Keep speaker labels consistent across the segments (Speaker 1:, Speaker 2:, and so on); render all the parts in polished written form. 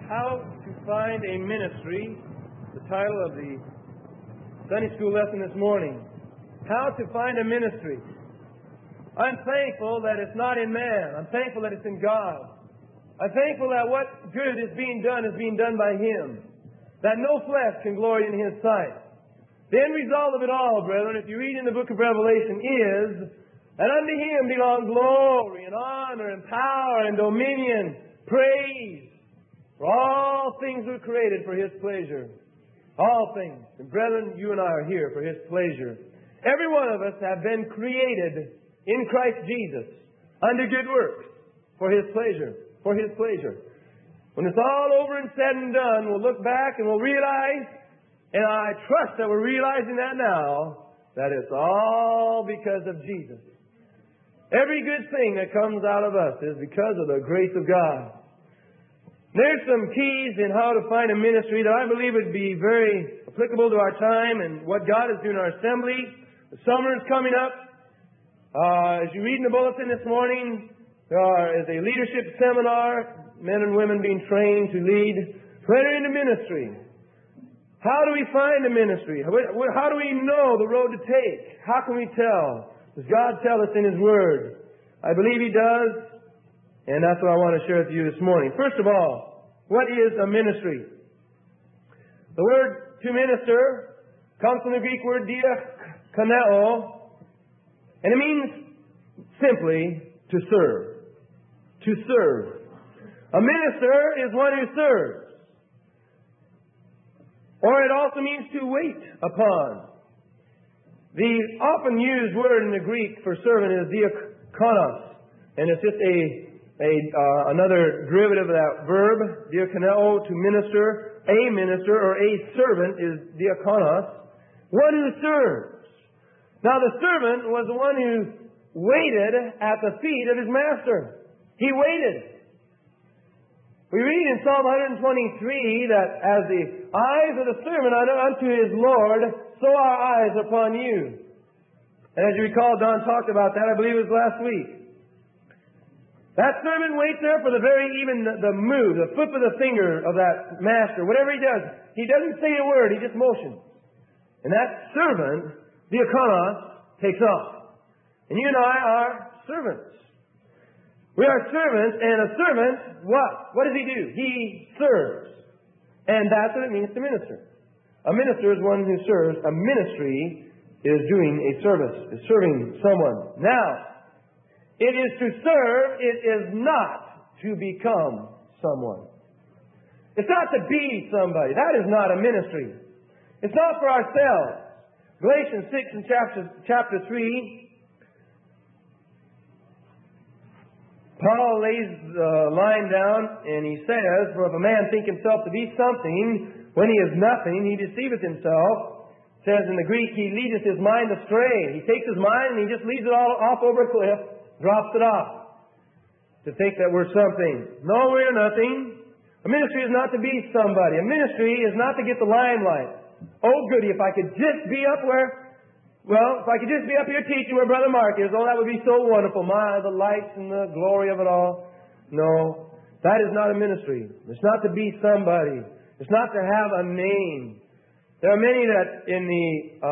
Speaker 1: How to Find a Ministry, the title of the Sunday school lesson this morning. How to find a ministry. I'm thankful that it's not in man. I'm thankful that it's in God. I'm thankful that what good is being done by Him. That no flesh can glory in His sight. The end result of it all, brethren, if you read in the book of Revelation, is that unto Him belong glory and honor and power and dominion, praise. For all things were created for His pleasure. All things. And brethren, you and I are here for His pleasure. Every one of us have been created in Christ Jesus unto good works for His pleasure. For His pleasure. When it's all over and said and done, we'll look back and we'll realize, and I trust that we're realizing that now, that it's all because of Jesus. Every good thing that comes out of us is because of the grace of God. There's some keys in how to find a ministry that I believe would be very applicable to our time and what God is doing in our assembly. The summer is coming up. As you read in the bulletin this morning, there is a leadership seminar, men and women being trained to lead, to enter into ministry. How do we find a ministry? How do we know the road to take? How can we tell? Does God tell us in His Word? I believe He does. And that's what I want to share with you this morning. First of all, what is a ministry? The word to minister comes from the Greek word diakoneo, and it means simply to serve. To serve. A minister is one who serves. Or it also means to wait upon. The often used word in the Greek for servant is diakonos, and it's just another derivative of that verb, diakoneo, to minister. A minister or a servant is diakonos, one who serves. Now the servant was the one who waited at the feet of his master. He waited. We read in Psalm 123 that as the eyes of the servant are unto his Lord, so our eyes upon you. And as you recall, Don talked about that, I believe it was last week. That servant waits there for even the move, the flip of the finger of that master. Whatever he doesn't say a word, he just motions. And that servant, diakonos, takes off. And you and I are servants. We are servants, and a servant, what? What does he do? He serves. And that's what it means to minister. A minister is one who serves. A ministry is doing a service, is serving someone. Now, it is to serve, it is not to become someone. It's not to be somebody. That is not a ministry. It's not for ourselves. Galatians 6 and chapter 3, Paul lays the line down and he says, "For if a man think himself to be something, when he is nothing, he deceiveth himself." It says in the Greek, he leadeth his mind astray. He takes his mind and he just leads it all off over a cliff, drops it off, to think that we're something. No, we're nothing. A ministry is not to be somebody. A ministry is not to get the limelight. Oh, goody, if I could just be up here teaching where Brother Mark is, oh, that would be so wonderful. The lights and the glory of it all. No, that is not a ministry. It's not to be somebody. It's not to have a name. There are many that in the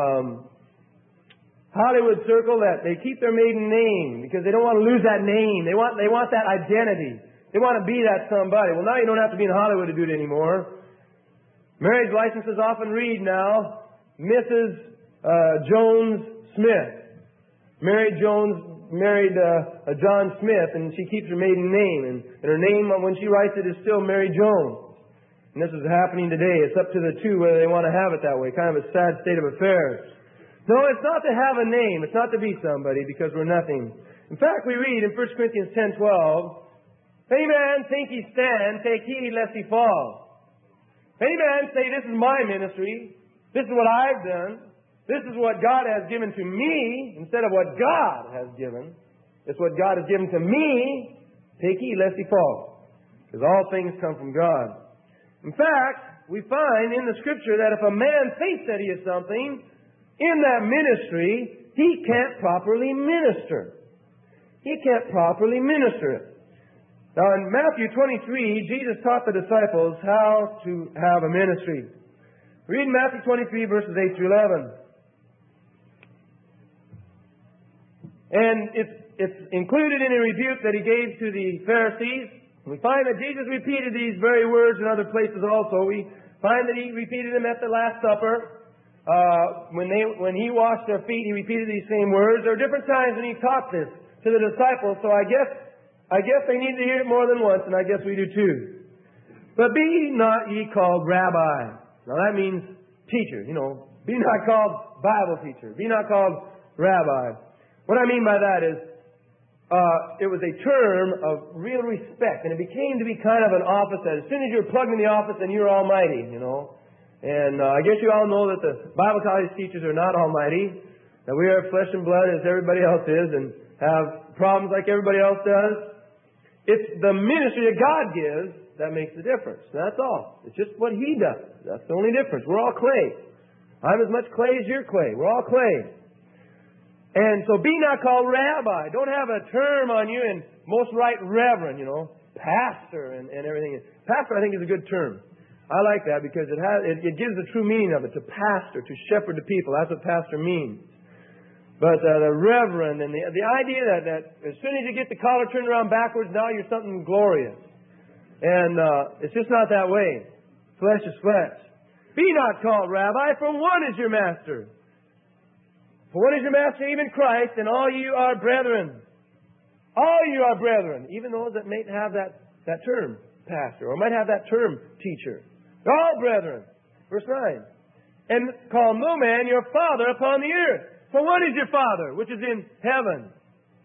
Speaker 1: Hollywood circle that they keep their maiden name because they don't want to lose that name. They want that identity. They want to be that somebody. Well, now you don't have to be in Hollywood to do it anymore. Marriage licenses often read now, Mrs. Jones Smith. Mary Jones married John Smith, and she keeps her maiden name. And her name, when she writes it, is still Mary Jones. And this is happening today. It's up to the two whether they want to have it that way. Kind of a sad state of affairs. No, it's not to have a name. It's not to be somebody because we're nothing. In fact, we read in 1 Corinthians 10:12, "If any man think he stand, take heed lest he fall." If any man say, "This is my ministry. This is what I've done. This is what God has given to me," instead of what God has given. It's what God has given to me. Take heed lest he fall. Because all things come from God. In fact, we find in the Scripture that if a man thinks that he is something, in that ministry, he can't properly minister. He can't properly minister it. Now in Matthew 23, Jesus taught the disciples how to have a ministry. Read Matthew 23, verses 8 through 11. And it's included in a rebuke that He gave to the Pharisees. We find that Jesus repeated these very words in other places also. We find that He repeated them at the Last Supper. When He washed their feet, He repeated these same words. There are different times when He taught this to the disciples, so I guess they need to hear it more than once, and I guess we do too. But be not ye called rabbi. Now that means teacher, Be not called Bible teacher. Be not called rabbi. What I mean by that is, it was a term of real respect, and it became to be kind of an office that as soon as you're plugged in the office, then you're almighty, And I guess you all know that the Bible college teachers are not almighty, that we are flesh and blood as everybody else is, and have problems like everybody else does. It's the ministry that God gives that makes the difference. That's all. It's just what He does. That's the only difference. We're all clay. I'm as much clay as you're clay. We're all clay. And so be not called rabbi. Don't have a term on you, and most right reverend, pastor and everything. Pastor, I think, is a good term. I like that because it gives the true meaning of it, to pastor, to shepherd the people. That's what pastor means. But the reverend and the idea that as soon as you get the collar turned around backwards, now you're something glorious. And it's just not that way. Flesh is flesh. Be not called rabbi, for one is your master. For one is your master, even Christ, and all you are brethren. All you are brethren, even those that may have that term, pastor, or might have that term, teacher. They're all brethren. Verse 9. And call no man your father upon the earth. For one is your Father, which is in heaven.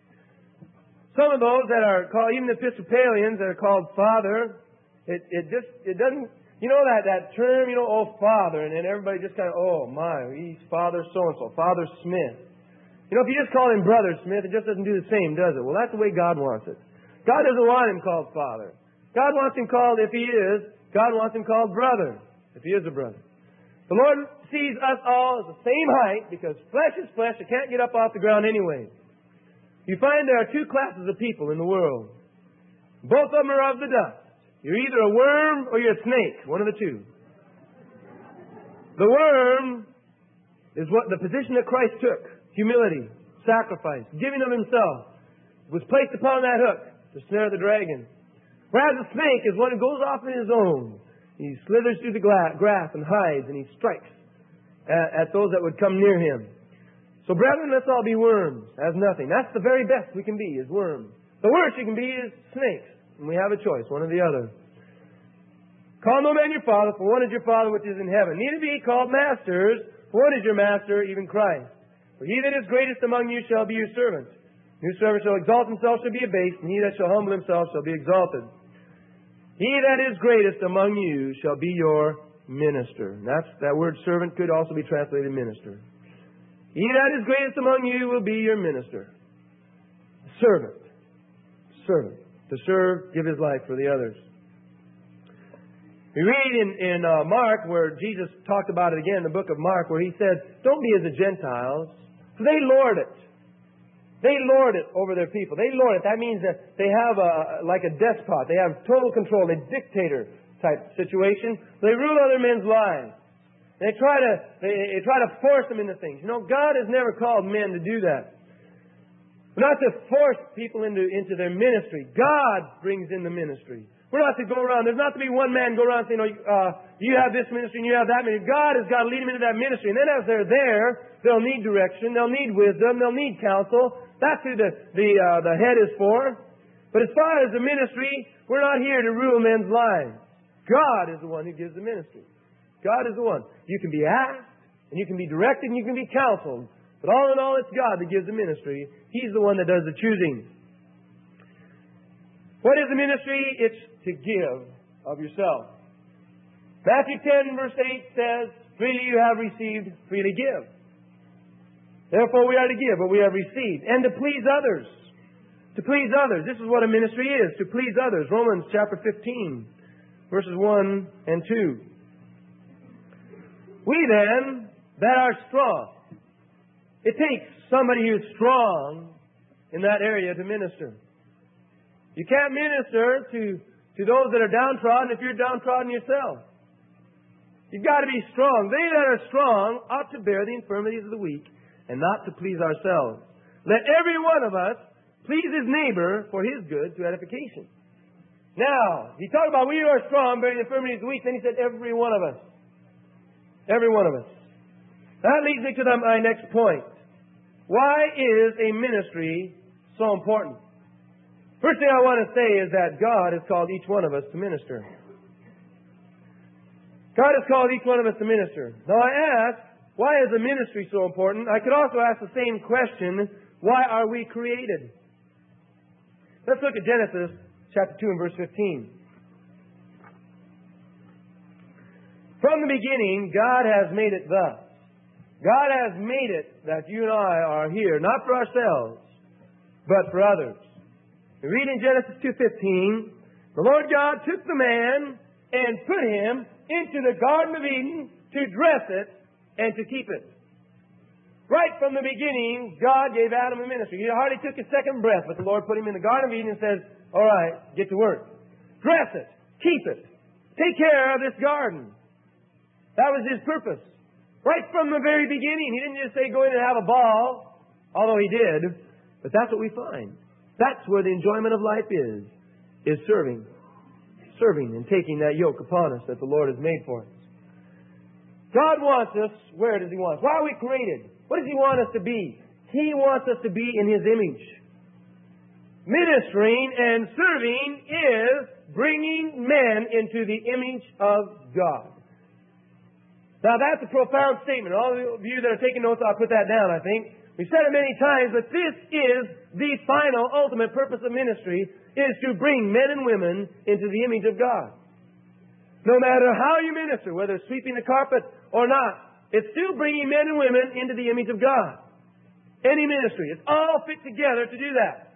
Speaker 1: Some of those that are called, even the Episcopalians that are called Father, it doesn't, that term, oh, Father, and then everybody just kind of, oh, my, he's Father so-and-so, Father Smith. If you just call him Brother Smith, it just doesn't do the same, does it? Well, that's the way God wants it. God doesn't want him called Father. God wants him called, if he is, God wants him called Brother, if he is a brother. The Lord sees us all as the same height because flesh is flesh. It can't get up off the ground anyway. You find there are two classes of people in the world. Both of them are of the dust. You're either a worm or you're a snake. One of the two. The worm is what the position that Christ took. Humility, sacrifice, giving of himself was placed upon that hook to snare the dragon. Whereas the snake is one who goes off on his own. He slithers through the grass and hides, and he strikes at those that would come near him. So, brethren, let's all be worms as nothing. That's the very best we can be, is worms. The worst you can be is snakes. And we have a choice, one or the other. Call no man your father, for one is your Father which is in heaven. Neither be ye called masters, for one is your master, even Christ. For he that is greatest among you shall be your servant. Whosoever shall exalt himself shall be abased, and he that shall humble himself shall be exalted. He that is greatest among you shall be your minister. And that word servant could also be translated minister. He that is greatest among you will be your minister. Servant. Servant. To serve, give his life for the others. We read in Mark, where Jesus talked about it again, in the book of Mark, where he said, don't be as the Gentiles, for they lord it. They lord it over their people. They lord it. That means that they have like a despot. They have total control, a dictator type situation. They rule other men's lives. They try to force them into things. God has never called men to do that. Not to force people into their ministry. God brings in the ministry. We're not to go around. There's not to be one man go around saying, you have this ministry and you have that ministry. God has got to lead them into that ministry. And then as they're there, they'll need direction. They'll need wisdom. They'll need counsel. That's who the head is for. But as far as the ministry, we're not here to rule men's lives. God is the one who gives the ministry. God is the one. You can be asked, and you can be directed, and you can be counseled. But all in all, it's God that gives the ministry. He's the one that does the choosing. What is the ministry? It's to give of yourself. Matthew 10 verse 8 says, freely you have received, freely give. Therefore we are to give what we have received, and to please others. To please others. This is what a ministry is, to please others. Romans chapter 15, verses 1 and 2. We then, that are strong. It takes somebody who's strong in that area to minister. You can't minister to those that are downtrodden if you're downtrodden yourself. You've got to be strong. They that are strong ought to bear the infirmities of the weak and not to please ourselves. Let every one of us please his neighbor for his good to edification. Now, he talked about we who are strong bearing the infirmities of the weak. Then he said every one of us. Every one of us. That leads me to my next point. Why is a ministry so important? First thing I want to say is that God has called each one of us to minister. God has called each one of us to minister. Now I ask, why is a ministry so important? I could also ask the same question, why are we created? Let's look at Genesis chapter 2 and verse 15. From the beginning, God has made it thus. God has made it that you and I are here, not for ourselves, but for others. We read in Genesis 2:15, the Lord God took the man and put him into the Garden of Eden to dress it and to keep it. Right from the beginning, God gave Adam a ministry. He hardly took his second breath, but the Lord put him in the Garden of Eden and says, all right, get to work. Dress it. Keep it. Take care of this garden. That was his purpose. Right from the very beginning. He didn't just say go in and have a ball, although he did. But that's what we find. That's where the enjoyment of life is serving. Serving and taking that yoke upon us that the Lord has made for us. God wants us, where does He want us? Why are we created? What does He want us to be? He wants us to be in His image. Ministering and serving is bringing men into the image of God. Now that's a profound statement. All of you that are taking notes, I'll put that down, I think. We've said it many times, but this is the final, ultimate purpose of ministry, is to bring men and women into the image of God. No matter how you minister, whether it's sweeping the carpet or not, it's still bringing men and women into the image of God. Any ministry. It's all fit together to do that.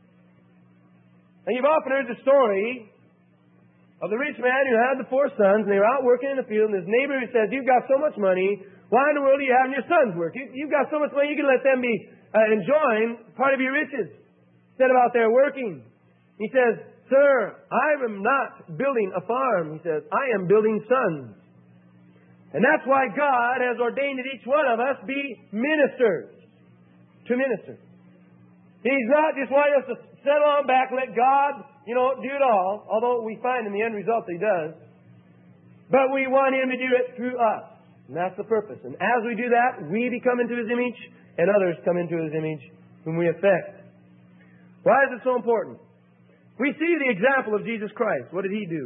Speaker 1: And you've often heard the story of the rich man who had the 4 sons, and they were out working in the field, and his neighbor who says, you've got so much money, why in the world are you having your sons work? You've got so much money, you can let them be enjoying part of your riches instead of out there working. He says, sir, I am not building a farm. He says, I am building sons. And that's why God has ordained that each one of us be ministers. To minister. He's not just wanting us to settle on back and let God, do it all, although we find in the end result that He does. But we want Him to do it through us. And that's the purpose. And as we do that, we become into His image, and others come into His image whom we affect. Why is it so important? We see the example of Jesus Christ. What did He do?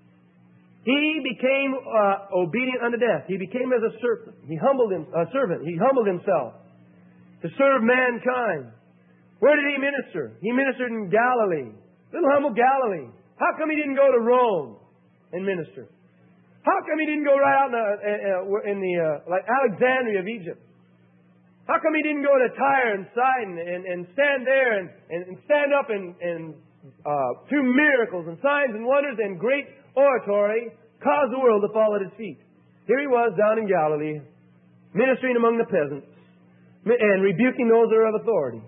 Speaker 1: He became obedient unto death. He became as a servant. He humbled Himself to serve mankind. Where did He minister? He ministered in Galilee. Little humble Galilee. How come He didn't go to Rome and minister? How come He didn't go right out in like Alexandria of Egypt? How come He didn't go to Tyre and Sidon and stand there and stand up and through miracles and signs and wonders and great oratory cause the world to fall at His feet? Here He was down in Galilee, ministering among the peasants and rebuking those that are of authority.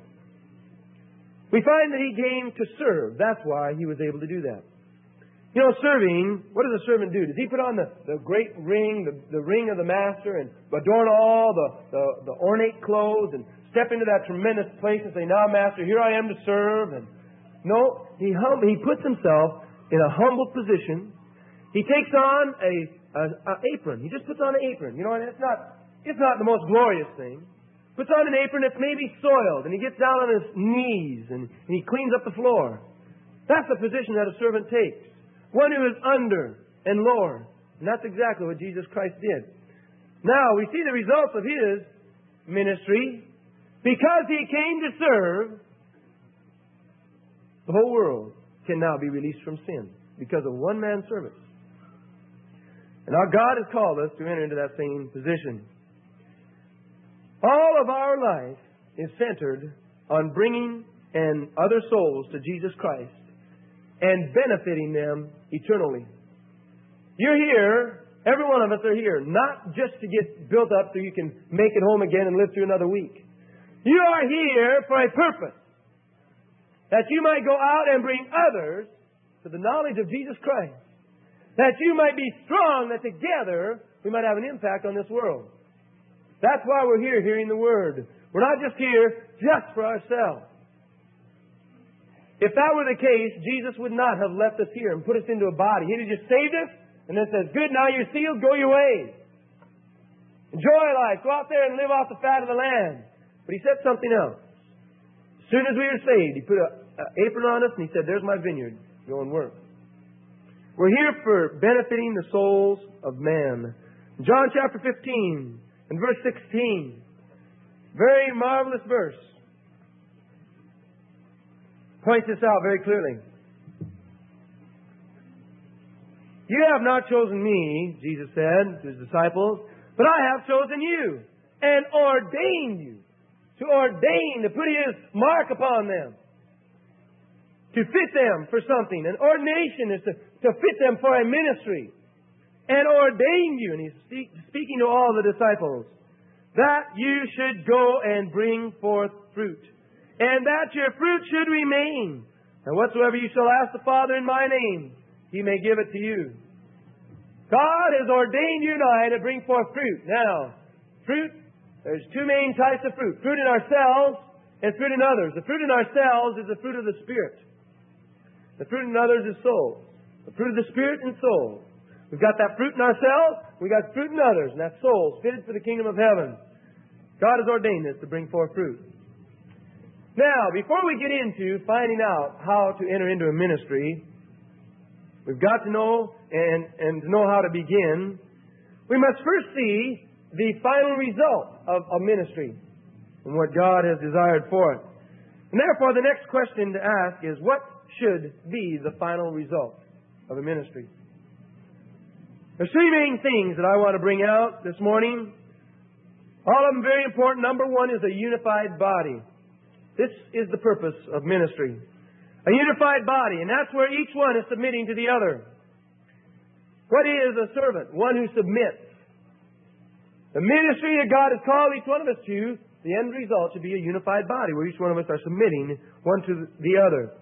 Speaker 1: We find that He came to serve. That's why He was able to do that. Serving, what does a servant do? Does he put on the great ring, the ring of the master, and adorn all the ornate clothes and step into that tremendous place and say, now, Master, here I am to serve? And no, he puts himself in a humble position. He takes on an apron. He just puts on an apron. And it's not the most glorious thing. Puts on an apron that's maybe soiled, and he gets down on his knees and he cleans up the floor. That's the position that a servant takes. One who is under and lower. And that's exactly what Jesus Christ did. Now, we see the results of His ministry. Because He came to serve, the whole world can now be released from sin because of one man's service. And our God has called us to enter into that same position. All of our life is centered on bringing other souls to Jesus Christ and benefiting them eternally. You're here, every one of us are here, not just to get built up so you can make it home again and live through another week. You are here for a purpose. that you might go out and bring others to the knowledge of Jesus Christ. That you might be strong, that together we might have an impact on this world. That's why we're here, hearing the Word. We're not just here just for ourselves. If that were the case, Jesus would not have left us here and put us into a body. He'd have just saved us and then says, good, now you're sealed, go your way. Enjoy life. Go out there and live off the fat of the land. But He said something else. As soon as we were saved, He put an apron on us and He said, there's my vineyard. Go and work. We're here for benefiting the souls of man. John chapter 15 and verse 16. Very marvelous verse. Points this out very clearly. You have not chosen me, Jesus said to His disciples, but I have chosen you and ordained you. To ordain, to put His mark upon them. To fit them for something. An ordination is to fit them for a ministry. And ordained you, and He's speaking to all the disciples, that you should go and bring forth fruit. And that your fruit should remain. And whatsoever you shall ask the Father in my name, He may give it to you. God has ordained you and I to bring forth fruit. Now, fruit, there's two main types of fruit. Fruit in ourselves and fruit in others. The fruit in ourselves is the fruit of the Spirit. The fruit in others is soul. The fruit of the Spirit and soul. We've got that fruit in ourselves. We've got fruit in others. And that's souls fitted for the kingdom of heaven. God has ordained this to bring forth fruit. Now, before we get into finding out how to enter into a ministry, we've got to know and to know how to begin. We must first see the final result of a ministry and what God has desired for it. And therefore, the next question to ask is, what should be the final result of a ministry? There's three main things that I want to bring out this morning. All of them very important. Number one is a unified body. This is the purpose of ministry. A unified body, and that's where each one is submitting to the other. What is a servant? One who submits. The ministry that God has called each one of us to, the end result should be a unified body, where each one of us are submitting one to the other.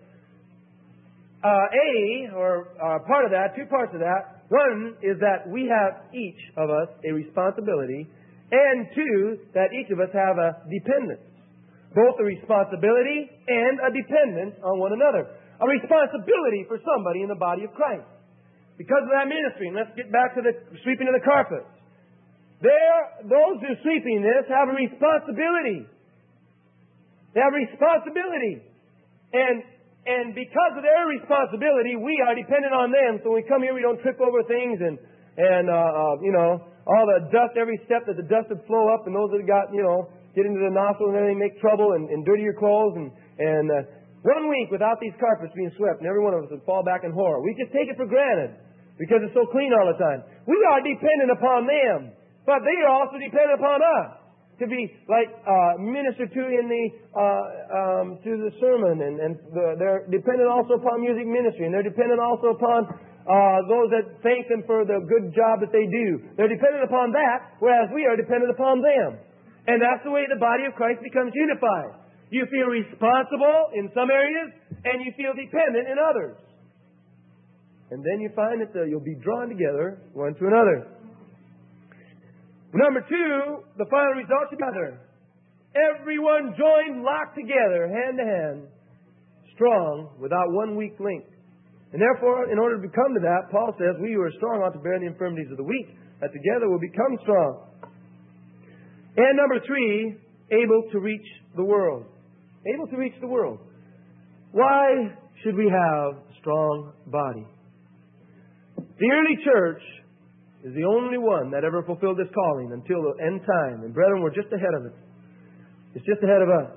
Speaker 1: Part of that, two parts of that. One is that we have, each of us, a responsibility, and two, that each of us have a dependence. Both a responsibility and a dependence on one another. A responsibility for somebody in the body of Christ. Because of that ministry, and let's get back to the sweeping of the carpets. Those who are sweeping this have a responsibility. They have a responsibility. And because of their responsibility, we are dependent on them. So when we come here, we don't trip over things and all the dust, every step that the dust would flow up, and those that got, get into the nostrils and everything, make trouble and dirty your clothes. And 1 week without these carpets being swept, and every one of us would fall back in horror. We just take it for granted because it's so clean all the time. We are dependent upon them, but they are also dependent upon us to be ministered to in through the sermon, and they're dependent also upon music ministry, and they're dependent also upon those that thank them for the good job that they do. They're dependent upon that, whereas we are dependent upon them. And that's the way the body of Christ becomes unified. You feel responsible in some areas, and you feel dependent in others. And then you find that you'll be drawn together one to another. Number two, the final result together. Everyone joined, locked together, hand to hand, strong, without one weak link. And therefore, in order to come to that, Paul says, we who are strong ought to bear the infirmities of the weak, that together will become strong. And number three, able to reach the world. Able to reach the world. Why should we have a strong body? The early church is the only one that ever fulfilled this calling until the end time. And brethren, we're just ahead of it. It's just ahead of us.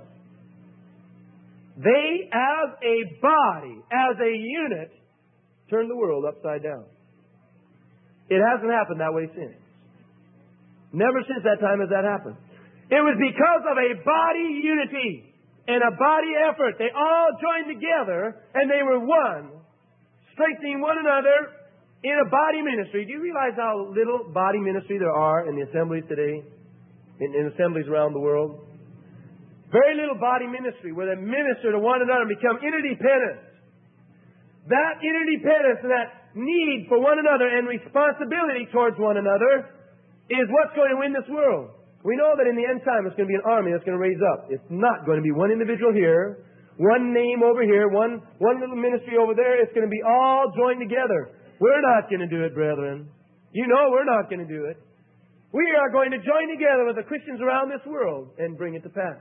Speaker 1: They, as a body, as a unit, turned the world upside down. It hasn't happened that way since. Never since that time has that happened. It was because of a body unity and a body effort. They all joined together and they were one, strengthening one another in a body ministry. Do you realize how little body ministry there are in the assemblies today? In assemblies around the world? Very little body ministry where they minister to one another and become interdependent. That interdependence and that need for one another and responsibility towards one another is what's going to win this world. We know that in the end time it's going to be an army that's going to raise up. It's not going to be one individual here, one name over here, one little ministry over there. It's going to be all joined together. We're not going to do it, brethren. You know we're not going to do it. We are going to join together with the Christians around this world and bring it to pass.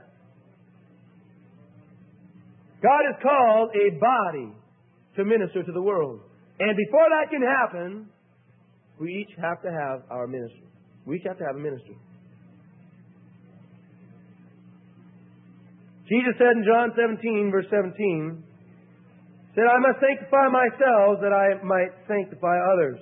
Speaker 1: God has called a body to minister to the world. And before that can happen, we each have to have our ministry. We each have to have a ministry. Jesus said in John 17, verse 17, said, I must sanctify myself that I might sanctify others.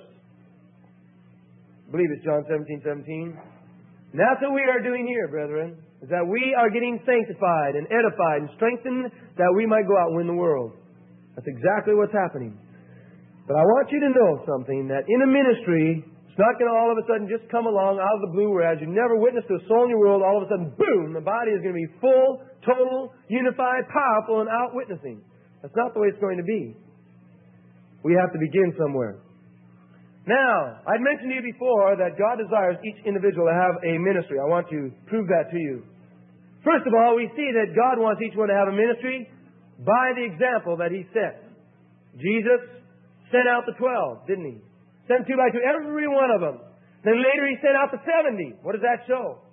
Speaker 1: I believe it's John 17:17. And that's what we are doing here, brethren, is that we are getting sanctified and edified and strengthened that we might go out and win the world. That's exactly what's happening. But I want you to know something, that in a ministry, it's not going to all of a sudden just come along out of the blue, whereas you never witnessed to a soul in your world, all of a sudden, boom, the body is going to be full, total, unified, powerful, and out witnessing. That's not the way it's going to be. We have to begin somewhere. Now, I'd mentioned to you before that God desires each individual to have a ministry. I want to prove that to you. First of all, we see that God wants each one to have a ministry by the example that He set. Jesus sent out the 12, didn't He? Sent 2 by 2, every one of them. Then later He sent out the 70. What does that show?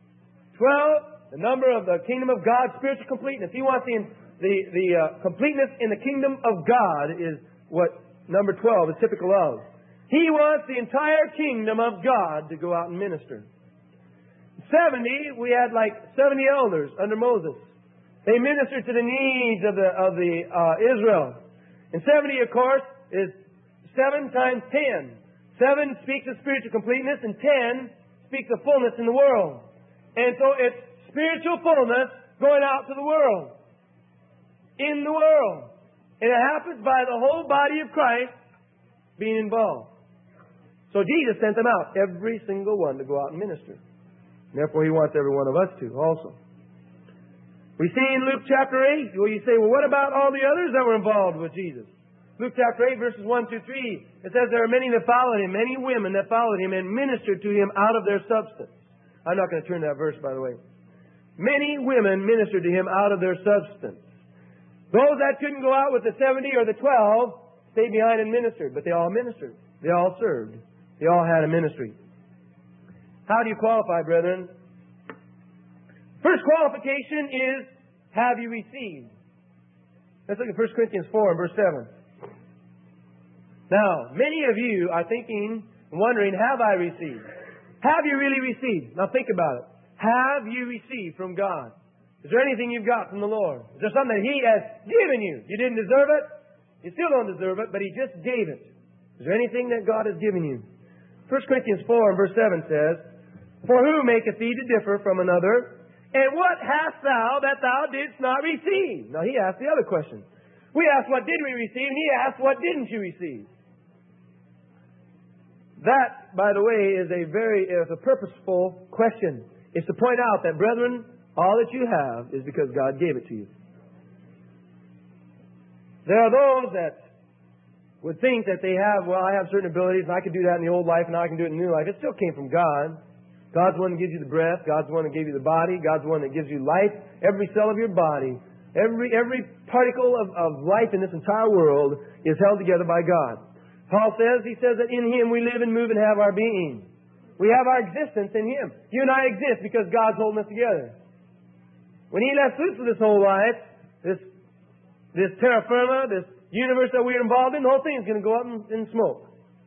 Speaker 1: 12, the number of the kingdom of God, spiritual completeness. He wants the completeness in the kingdom of God is what number 12 is typical of. He wants the entire kingdom of God to go out and minister. 70, we had like 70 elders under Moses. They ministered to the needs of the Israel. And 70, of course, is 7 times 10. 7 speaks of spiritual completeness, and 10 speaks of fullness in the world. And so it's spiritual fullness going out to the world. In the world. And it happens by the whole body of Christ being involved. So Jesus sent them out, every single one, to go out and minister. And therefore, He wants every one of us to also. We see in Luke chapter 8, where you say, well, what about all the others that were involved with Jesus? Luke chapter 8, verses 1 through 3, it says there are many that followed Him, many women that followed Him and ministered to Him out of their substance. I'm not going to turn that verse, by the way. Many women ministered to Him out of their substance. Those that couldn't go out with the 70 or the 12 stayed behind and ministered, but they all ministered. They all served. They all had a ministry. How do you qualify, brethren? First qualification is, have you received? Let's look at 1 Corinthians 4 and verse 7. Now, many of you are thinking, wondering, have I received? Have you really received? Now think about it. Have you received from God? Is there anything you've got from the Lord? Is there something that He has given you? You didn't deserve it. You still don't deserve it, but He just gave it. Is there anything that God has given you? 1 Corinthians 4 and verse 7 says, For who maketh thee to differ from another? And what hast thou that thou didst not receive? Now he asked the other question. We asked, what did we receive? And he asked, what didn't you receive? That, by the way, is a purposeful question. It's to point out that, brethren, all that you have is because God gave it to you. There are those that would think that they have, well, I have certain abilities, and I could do that in the old life, and now I can do it in the new life. It still came from God. God's the one that gives you the breath. God's the one that gave you the body. God's the one that gives you life. Every cell of your body, every particle of life in this entire world is held together by God. Paul says, he says that in Him we live and move and have our being. We have our existence in Him. You and I exist because God's holding us together. When He lets loose of this whole life, this terra firma, this universe that we're involved in, the whole thing is going to go up in smoke.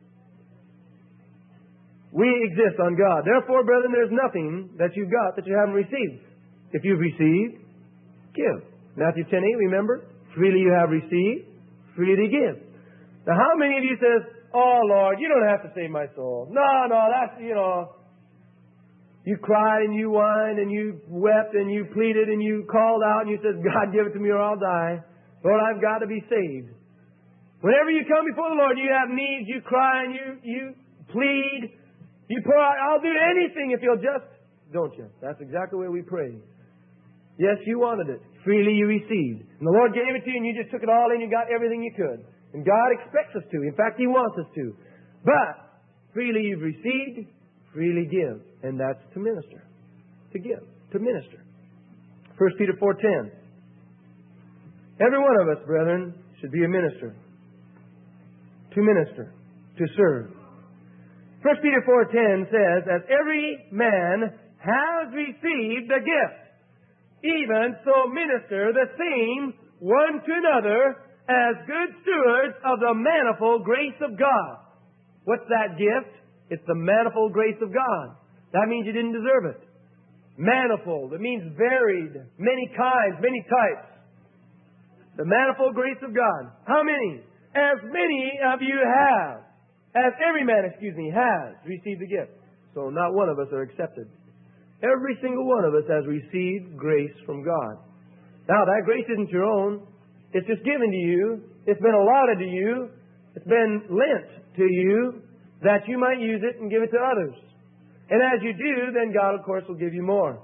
Speaker 1: We exist on God. Therefore, brethren, there's nothing that you've got that you haven't received. If you've received, give. Matthew 10:8, remember? Freely you have received, freely give. Now, how many of you says, oh, Lord, you don't have to save my soul. No, that's, you cried and you whined and you wept and you pleaded and you called out and you said, God, give it to me or I'll die. Lord, I've got to be saved. Whenever you come before the Lord, you have needs, you cry and you plead, you pour out, I'll do anything if you'll just, don't you? That's exactly the way we pray. Yes, you wanted it. Freely you received. And the Lord gave it to you, and you just took it all in. You got everything you could. And God expects us to. In fact, He wants us to. But freely you've received, freely give. And that's to minister. To give. To minister. 1 Peter 4:10. Every one of us, brethren, should be a minister. To minister. To serve. 1 Peter 4:10 says, as every man has received a gift, even so minister the same one to another as good stewards of the manifold grace of God. What's that gift? It's the manifold grace of God. That means you didn't deserve it. Manifold. It means varied. Many kinds, many types. The manifold grace of God. How many? As many of you have. As every man, has received the gift. So not one of us are accepted. Every single one of us has received grace from God. Now, that grace isn't your own. It's just given to you. It's been allotted to you. It's been lent to you that you might use it and give it to others. And as you do, then God, of course, will give you more.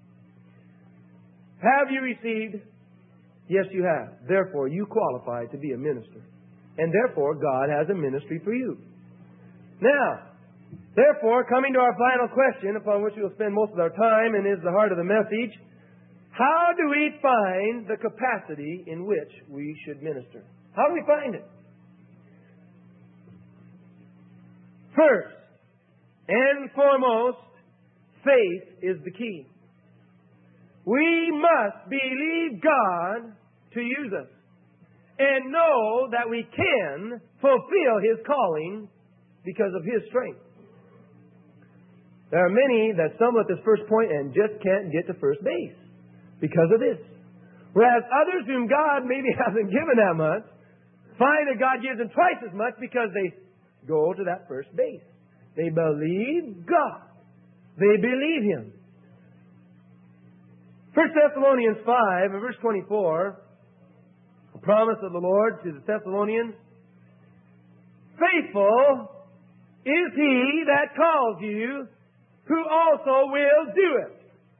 Speaker 1: Have you received? Yes, you have. Therefore, you qualify to be a minister. And therefore, God has a ministry for you. Now, therefore, coming to our final question, upon which we'll spend most of our time and is the heart of the message, how do we find the capacity in which we should minister? How do we find it? First and foremost, faith is the key. We must believe God to use us and know that we can fulfill His calling because of His strength. There are many that stumble at this first point and just can't get to first base because of this. Whereas others whom God maybe hasn't given that much find that God gives them twice as much because they go to that first base. They believe God. They believe Him. 1 Thessalonians 5 and verse 24, a promise of the Lord to the Thessalonians, faithful is He that calls you, who also will do it.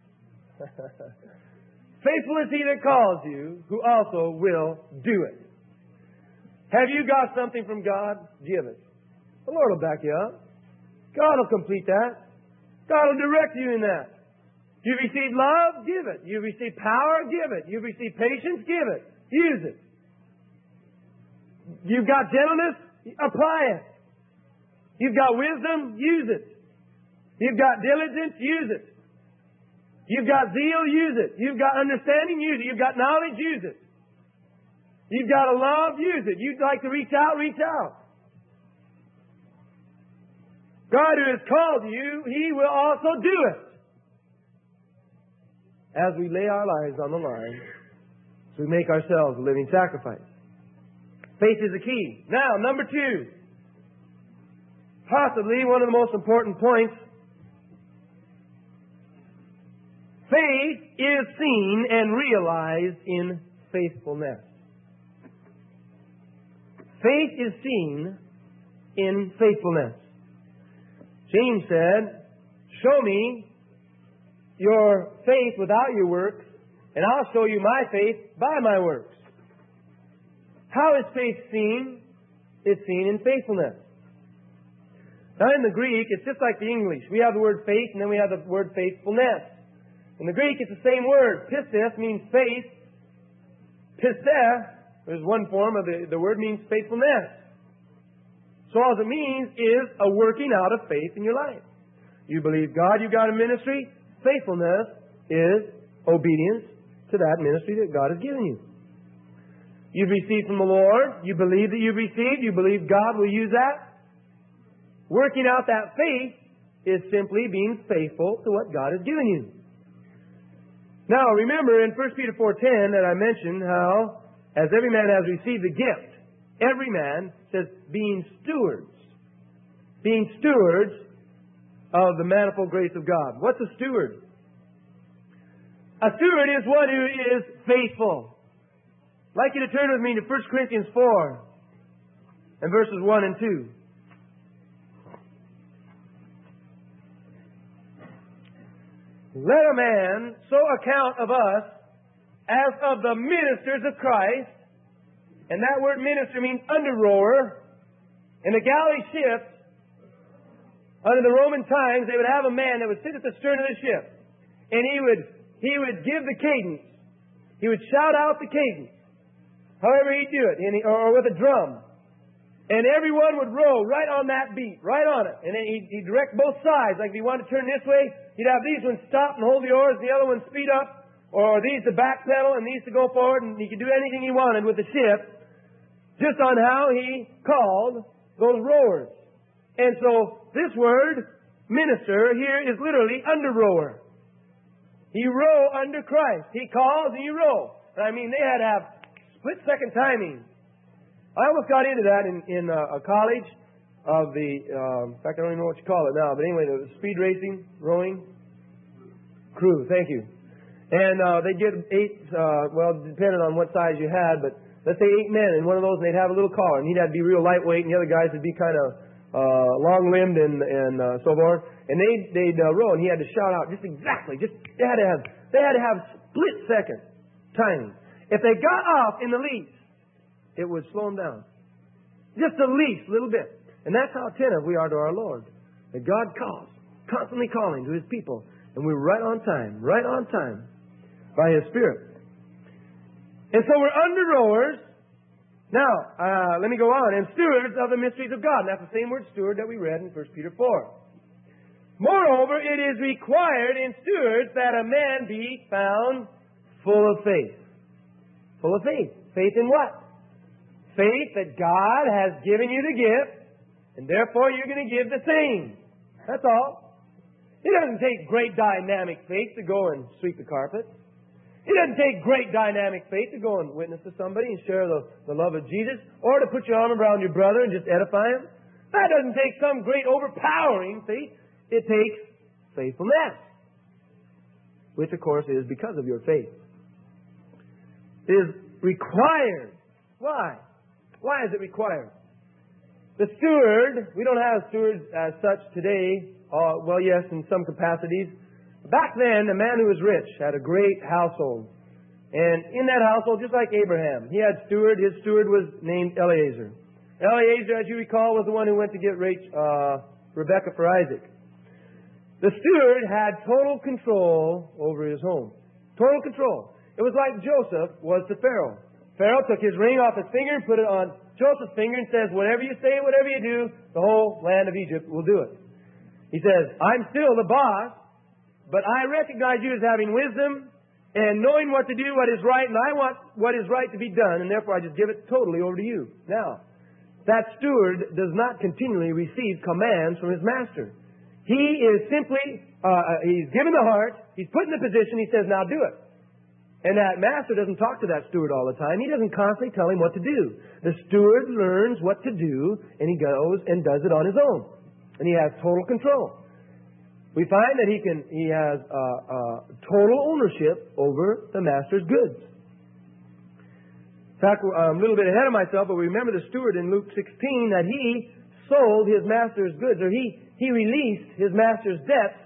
Speaker 1: Faithful is He that calls you, who also will do it. Have you got something from God? Give it. The Lord will back you up. God will complete that. God will direct you in that. You've received love? Give it. You've received power? Give it. You've received patience? Give it. Use it. You've got gentleness? Apply it. You've got wisdom? Use it. You've got diligence? Use it. You've got zeal? Use it. You've got understanding? Use it. You've got knowledge? Use it. You've got a love? Use it. You'd like to reach out? Reach out. God who has called you, He will also do it. As we lay our lives on the line, so we make ourselves a living sacrifice. Faith is the key. Now, number 2. Possibly one of the most important points. Faith is seen and realized in faithfulness. Faith is seen in faithfulness. James said, show me your faith without your works, and I'll show you my faith by my works. How is faith seen? It's seen in faithfulness. Now in the Greek, it's just like the English. We have the word faith, and then we have the word faithfulness. In the Greek, it's the same word. Pistis means faith. Pistis is one form of the word, means faithfulness. So all it means is a working out of faith in your life. You believe God, you got a ministry. Faithfulness is obedience to that ministry that God has given you. You've received from the Lord. You believe that you've received. You believe God will use that. Working out that faith is simply being faithful to what God has given you. Now, remember in 1 Peter 4:10 that I mentioned how, as every man has received the gift, every man says being stewards. Being stewards of the manifold grace of God. What's a steward? A steward is one who is faithful. I'd like you to turn with me to 1 Corinthians 4 and verses 1 and 2. Let a man so account of us as of the ministers of Christ, and that word minister means under-rower. In the galley ships, under the Roman times, they would have a man that would sit at the stern of the ship, and he would give the cadence. He would shout out the cadence, however he'd do it, or with a drum. And everyone would row right on that beat, right on it. And then he'd direct both sides. Like if he wanted to turn this way, he'd have these ones stop and hold the oars, and the other ones speed up, or these to backpedal, and these to go forward, and he could do anything he wanted with the ship, just on how he called those rowers. And so this word, minister, here is literally under-rower. You row under Christ. He calls and you row. I mean, they had to have split-second timing. I almost got into that in a college of the, in fact, I don't even know what you call it now, but anyway, the speed racing, rowing, crew, thank you. And they'd get 8, well, depending on what size you had, but let's say 8 men in one of those, and they'd have a little collar, and he'd have to be real lightweight, and the other guys would be kind of long-limbed and so forth. And they'd row, and he had to shout out just exactly, they had to have split-second timing. If they got off in the least, it would slow them down. Just the least little bit. And that's how attentive we are to our Lord. That God calls, constantly calling to His people. And we're right on time, by His Spirit. And so we're under rowers. Now, let me go on. And stewards of the mysteries of God. And that's the same word steward that we read in 1 Peter 4. Moreover, it is required in stewards that a man be found full of faith. Full of faith. Faith in what? Faith that God has given you the gift, and therefore you're going to give the same. That's all. It doesn't take great dynamic faith to go and sweep the carpet. It doesn't take great dynamic faith to go and witness to somebody and share the love of Jesus, or to put your arm around your brother and just edify him. That doesn't take some great overpowering faith. It takes faithfulness, which of course is because of your faith. It is required. Why? Why is it required? The steward, we don't have stewards as such today. Well, yes, in some capacities. Back then, a man who was rich had a great household. And in that household, just like Abraham, he had steward. His steward was named Eliezer. Eliezer, as you recall, was the one who went to get Rebekah for Isaac. The steward had total control over his home. Total control. It was like Joseph was to Pharaoh. Pharaoh took his ring off his finger and put it on Joseph's finger and says, whatever you say, whatever you do, the whole land of Egypt will do it. He says, I'm still the boss, but I recognize you as having wisdom and knowing what to do, what is right, and I want what is right to be done, and therefore I just give it totally over to you. Now, that steward does not continually receive commands from his master. He is simply, he's given the heart, he's put in the position, he says, now do it. And that master doesn't talk to that steward all the time. He doesn't constantly tell him what to do. The steward learns what to do, and he goes and does it on his own. And he has total control. We find that he has total ownership over the master's goods. In fact, I'm a little bit ahead of myself, but we remember the steward in Luke 16 that he sold his master's goods, or he released his master's debtors.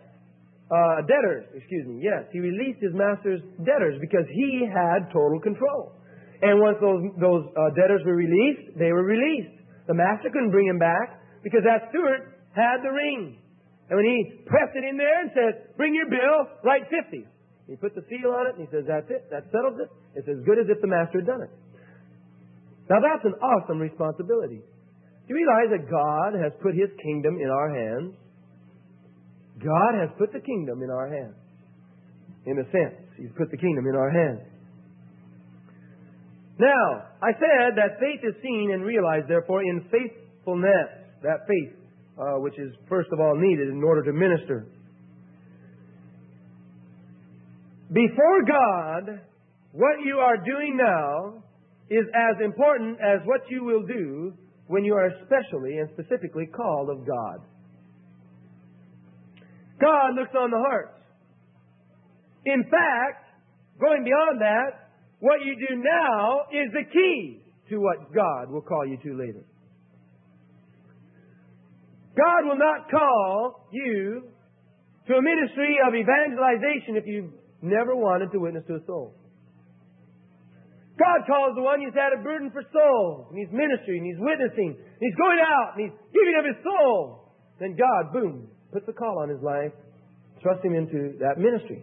Speaker 1: Yes, he released his master's debtors because he had total control. And once those debtors were released, they were released. The master couldn't bring him back because that steward had the ring. And when he pressed it in there and said, bring your bill, write 50. He put the seal on it and he says, that's it, that settles it. It's as good as if the master had done it. Now that's an awesome responsibility. Do you realize that God has put His kingdom in our hands? God has put the kingdom in our hands. In a sense, He's put the kingdom in our hands. Now, I said that faith is seen and realized, therefore, in faithfulness. That faith, which is first of all needed in order to minister. Before God, what you are doing now is as important as what you will do when you are especially and specifically called of God. God looks on the hearts. In fact, going beyond that, what you do now is the key to what God will call you to later. God will not call you to a ministry of evangelization if you've never wanted to witness to a soul. God calls the one who's had a burden for souls, and he's ministering, and he's witnessing, and he's going out, and he's giving of his soul. Then God, boom, puts a call on his life, thrusts him into that ministry.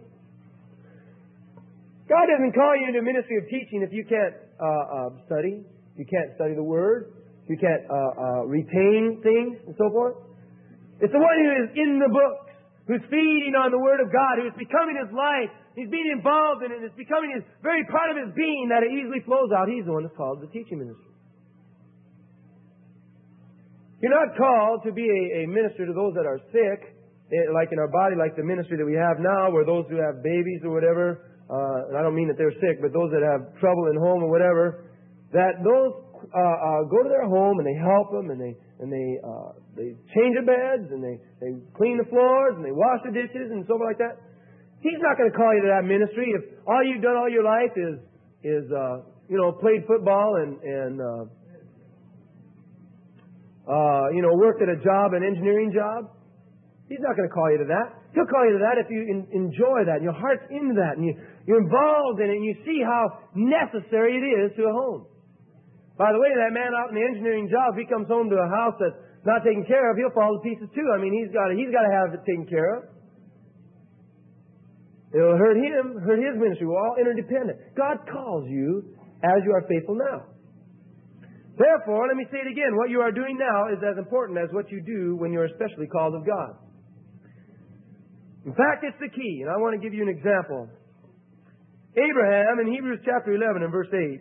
Speaker 1: God doesn't call you into a ministry of teaching if you can't study, you can't study the Word, you can't retain things, and so forth. It's the one who is in the books, who's feeding on the Word of God, who is becoming his life. He's being involved in it. It's becoming his very part of his being that it easily flows out. He's the one that's called the teaching ministry. You're not called to be a minister to those that are sick, like in our body, like the ministry that we have now, where those who have babies or whatever, and I don't mean that they're sick, but those that have trouble in home or whatever, that those go to their home and they help them and they change the beds and they clean the floors and they wash the dishes and so forth like that. He's not going to call you to that ministry if all you've done all your life is played football and worked at a job, an engineering job. He's not going to call you to that. He'll call you to that if you enjoy that and your heart's into that and you're involved in it and you see how necessary it is to a home. By the way, that man out in the engineering job, if he comes home to a house that's not taken care of, he'll fall to pieces too. I mean, he's got to have it taken care of. It'll hurt him, hurt his ministry. We're all interdependent. God calls you as you are faithful now. Therefore, let me say it again. What you are doing now is as important as what you do when you're especially called of God. In fact, it's the key, and I want to give you an example. Abraham, in Hebrews chapter 11 and verse 8,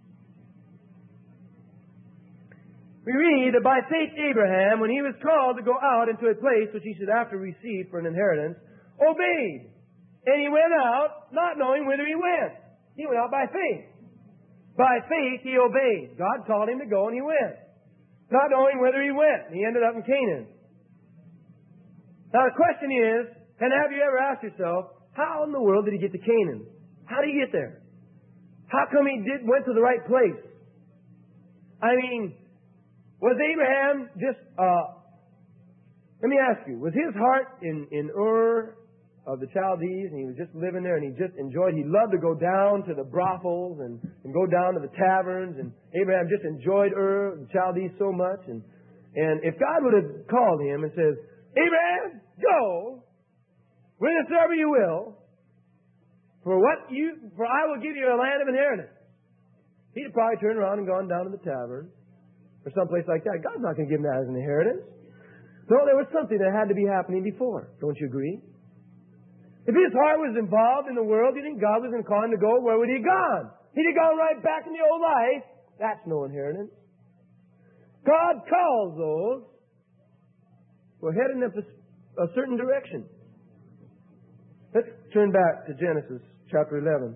Speaker 1: we read that by faith Abraham, when he was called to go out into a place which he should after receive for an inheritance, obeyed. And he went out, not knowing whither he went. He went out by faith. By faith he obeyed. God called him to go and he went. Not knowing whither he went. He ended up in Canaan. Now the question is, and have you ever asked yourself, how in the world did he get to Canaan? How did he get there? How come he went to the right place? I mean, was Abraham just, let me ask you, was his heart in Ur of the Chaldees, and he was just living there, and he just enjoyed, he loved to go down to the brothels and go down to the taverns, and Abraham just enjoyed Ur, the Chaldees so much, and if God would have called him and says, Abraham, go, whithersoever you will, for I will give you a land of inheritance. He'd probably turned around and gone down to the tavern, or someplace like that. God's not going to give him that as an inheritance. No, there was something that had to be happening before. Don't you agree? If his heart was involved in the world, you think God was going to call him to go? Where would he have gone? He'd have gone right back in the old life. That's no inheritance. God calls those who are heading in a certain direction. Let's turn back to Genesis chapter 11.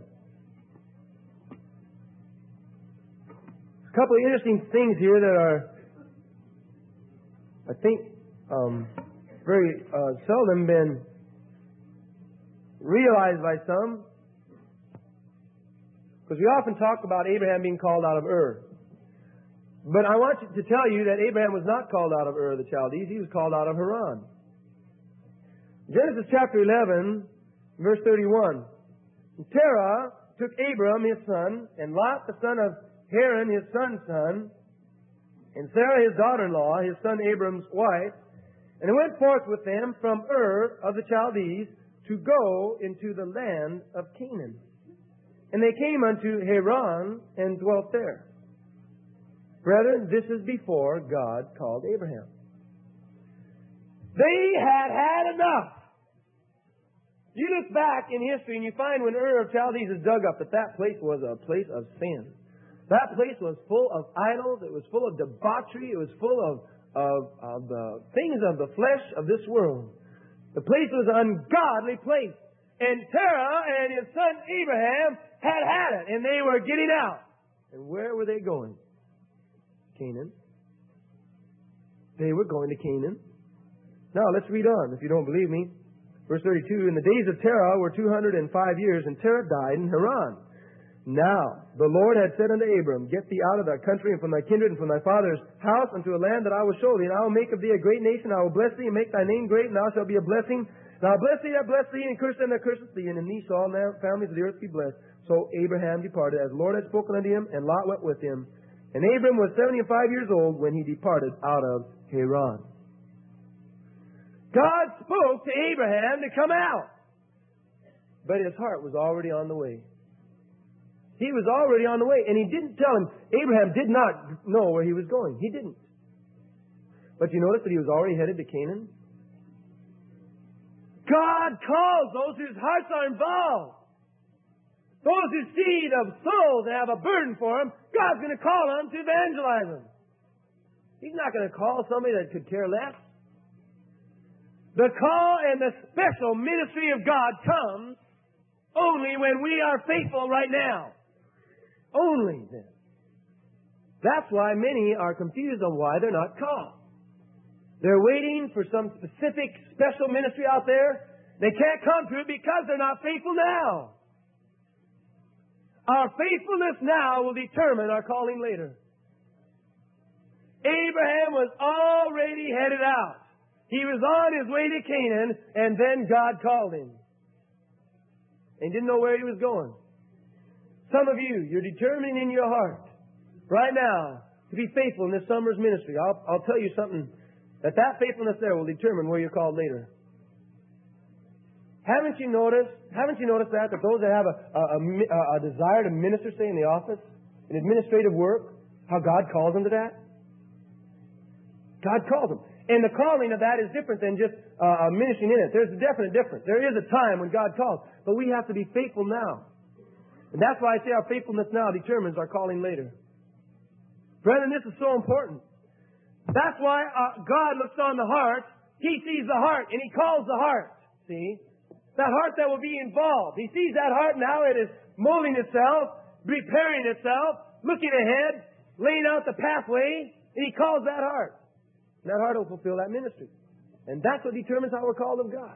Speaker 1: A couple of interesting things here that are, I think, very seldom been realized by some, because we often talk about Abraham being called out of Ur. But I want to tell you that Abraham was not called out of Ur of the Chaldees. He was called out of Haran. Genesis chapter 11, verse 31. Terah took Abram his son, and Lot the son of Haran his son's son, and Sarah his daughter-in-law, his son Abram's wife, and he went forth with them from Ur of the Chaldees to go into the land of Canaan. And they came unto Haran and dwelt there. Brethren, this is before God called Abraham. They had enough. You look back in history and you find when Ur of Chaldees is dug up that place was a place of sin. That place was full of idols. It was full of debauchery. It was full of the things of the flesh of this world. The place was an ungodly place. And Terah and his son Abraham had it. And they were getting out. And where were they going? Canaan. They were going to Canaan. Now let's read on if you don't believe me. Verse 32, in the days of Terah were 205 years, and Terah died in Haran. Now the Lord had said unto Abram, get thee out of thy country and from thy kindred and from thy father's house unto a land that I will show thee, and I will make of thee a great nation. I will bless thee and make thy name great, and thou shalt be a blessing. And I will bless thee that bless thee, and curse them that curseth thee, and in thee shall all families of the earth be blessed.
Speaker 2: So Abraham departed, as the Lord had spoken unto him, and Lot went with him. And Abram was 75 years old when he departed out of Haran. God spoke to Abraham to come out. But his heart was already on the way. He was already on the way. And he didn't tell him. Abraham did not know where he was going. He didn't. But you notice that he was already headed to Canaan? God calls those whose hearts are involved. Those who see the souls and have a burden for them, God's going to call them to evangelize them. He's not going to call somebody that could care less. The call and the special ministry of God comes only when we are faithful right now. Only then. That's why many are confused on why they're not called. They're waiting for some specific special ministry out there. They can't come to it because they're not faithful now. Our faithfulness now will determine our calling later. Abraham was already headed out. He was on his way to Canaan, and then God called him. And he didn't know where he was going. Some of you, you're determining in your heart right now to be faithful in this summer's ministry. I'll tell you something, that faithfulness there will determine where you're called later. Haven't you noticed that those that have a desire to minister, say, in the office, in administrative work, how God calls them to that? God calls them. And the calling of that is different than just ministering in it. There's a definite difference. There is a time when God calls, but we have to be faithful now. And that's why I say our faithfulness now determines our calling later. Brethren, this is so important. That's why God looks on the heart. He sees the heart, and He calls the heart. See? That heart that will be involved. He sees that heart now. It is molding itself, preparing itself, looking ahead, laying out the pathway, and He calls that heart. And that heart will fulfill that ministry. And that's what determines how we're called of God.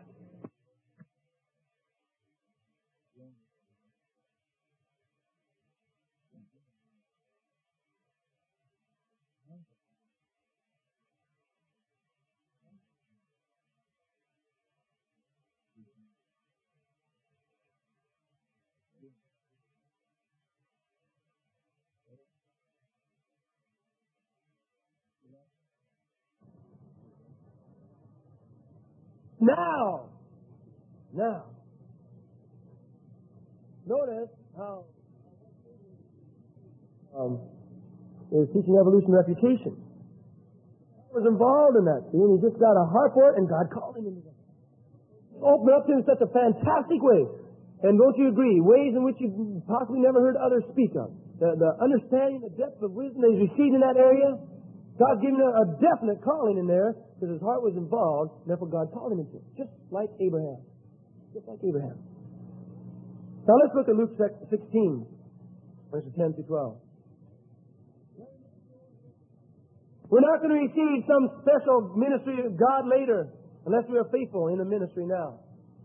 Speaker 2: Now, notice how is teaching evolution refutation. I was involved in that, see, and he just got a heart for it, and God called him into that. Opened up to him in such a fantastic way. And don't you agree? Ways in which you possibly never heard others speak of. The understanding, the depth of wisdom that he's received in that area, God's given him a definite calling in there because his heart was involved, and therefore God called him into it. Just like Abraham. Just like Abraham. Now let's look at Luke 16, verses 10 through 12. We're not going to receive some special ministry of God later unless we are faithful in the ministry now.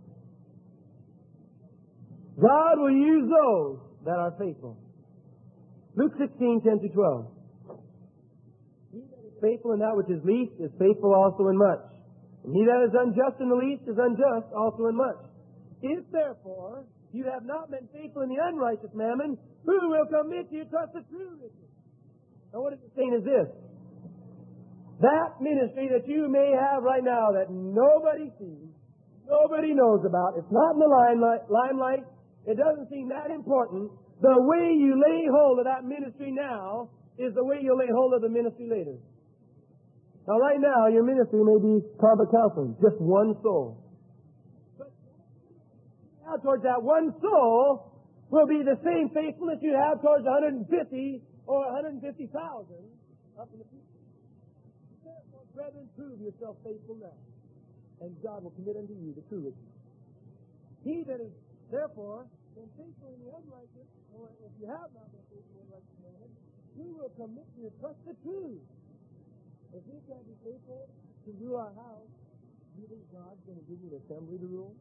Speaker 2: God will use those that are faithful. Luke 16, 10 through 12. He that is faithful in that which is least is faithful also in much. And he that is unjust in the least is unjust also in much. If therefore you have not been faithful in the unrighteous mammon, who will commit you to trust the true riches? Now what is it saying is this. That ministry that you may have right now that nobody sees, nobody knows about, it's not in the limelight, it doesn't seem that important. The way you lay hold of that ministry now is the way you'll lay hold of the ministry later. Now right now, your ministry may be carpet counseling, just one soul. But now towards that one soul will be the same faithfulness you have towards 150 or 150,000 up in the future. Therefore, brethren, prove yourself faithful now, and God will commit unto you the true riches. He that is, therefore, been faithful in the unrighteous, or if you have not been faithful in the unrighteous mammon, who will commit you to trust the truth? If we can't be faithful to rule our house, do you think God's going to give you an assembly to rule?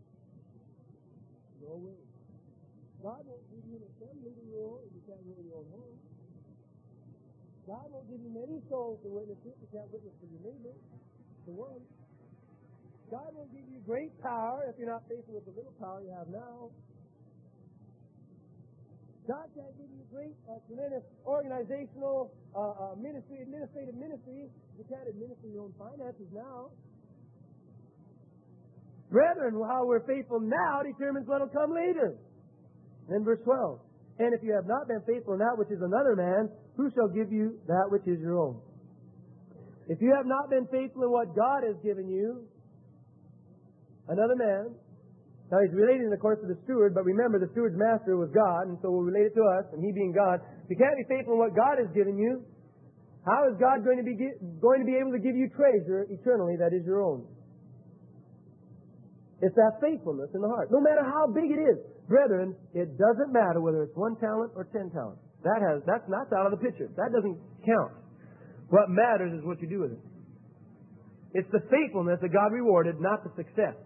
Speaker 2: No way. God won't give you an assembly to rule if you can't rule your own home. God won't give you many souls to witness if you can't witness for your neighbor, to one. God won't give you great power if you're not faithful with the little power you have now. God can't give you great, tremendous organizational administrative ministry. You can't administer your own finances now. Brethren, how we're faithful now determines what will come later. Then verse 12. And if you have not been faithful in that which is another man, who shall give you that which is your own? If you have not been faithful in what God has given you, another man. Now he's relating, of course, to the steward, but remember the steward's master was God, and so we'll relate it to us, and he being God. If you can't be faithful in what God has given you, how is God going to be able to give you treasure eternally that is your own? It's that faithfulness in the heart. No matter how big it is. Brethren, it doesn't matter whether it's 1 talent or 10 talents. That's not out of the picture. That doesn't count. What matters is what you do with it. It's the faithfulness that God rewarded, not the success.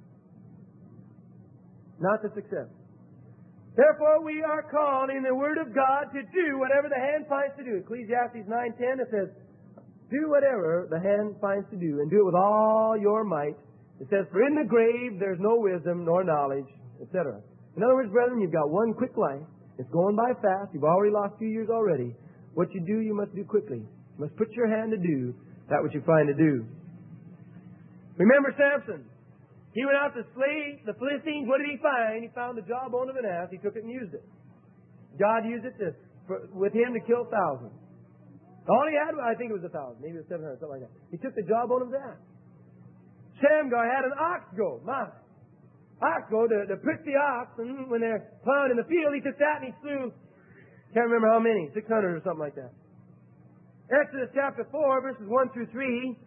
Speaker 2: Not the success. Therefore, we are called in the Word of God to do whatever the hand finds to do. Ecclesiastes 9:10, it says, do whatever the hand finds to do, and do it with all your might. It says, for in the grave there's no wisdom nor knowledge, etc. In other words, brethren, you've got one quick life. It's going by fast. You've already lost 2 years already. What you do, you must do quickly. You must put your hand to do that which you find to do. Remember Samson. He went out to slay the Philistines. What did he find? He found the jawbone of an ass. He took it and used it. God used it with him to kill thousands. All he had, I think it was 1,000. Maybe it was 700, something like that. He took the jawbone of his ass. Shamgar had an ox goad. Ox goad to prick the ox. And when they're plowing in the field, he took that and he slew, can't remember how many, 600 or something like that. Exodus chapter 4, verses 1 through 3.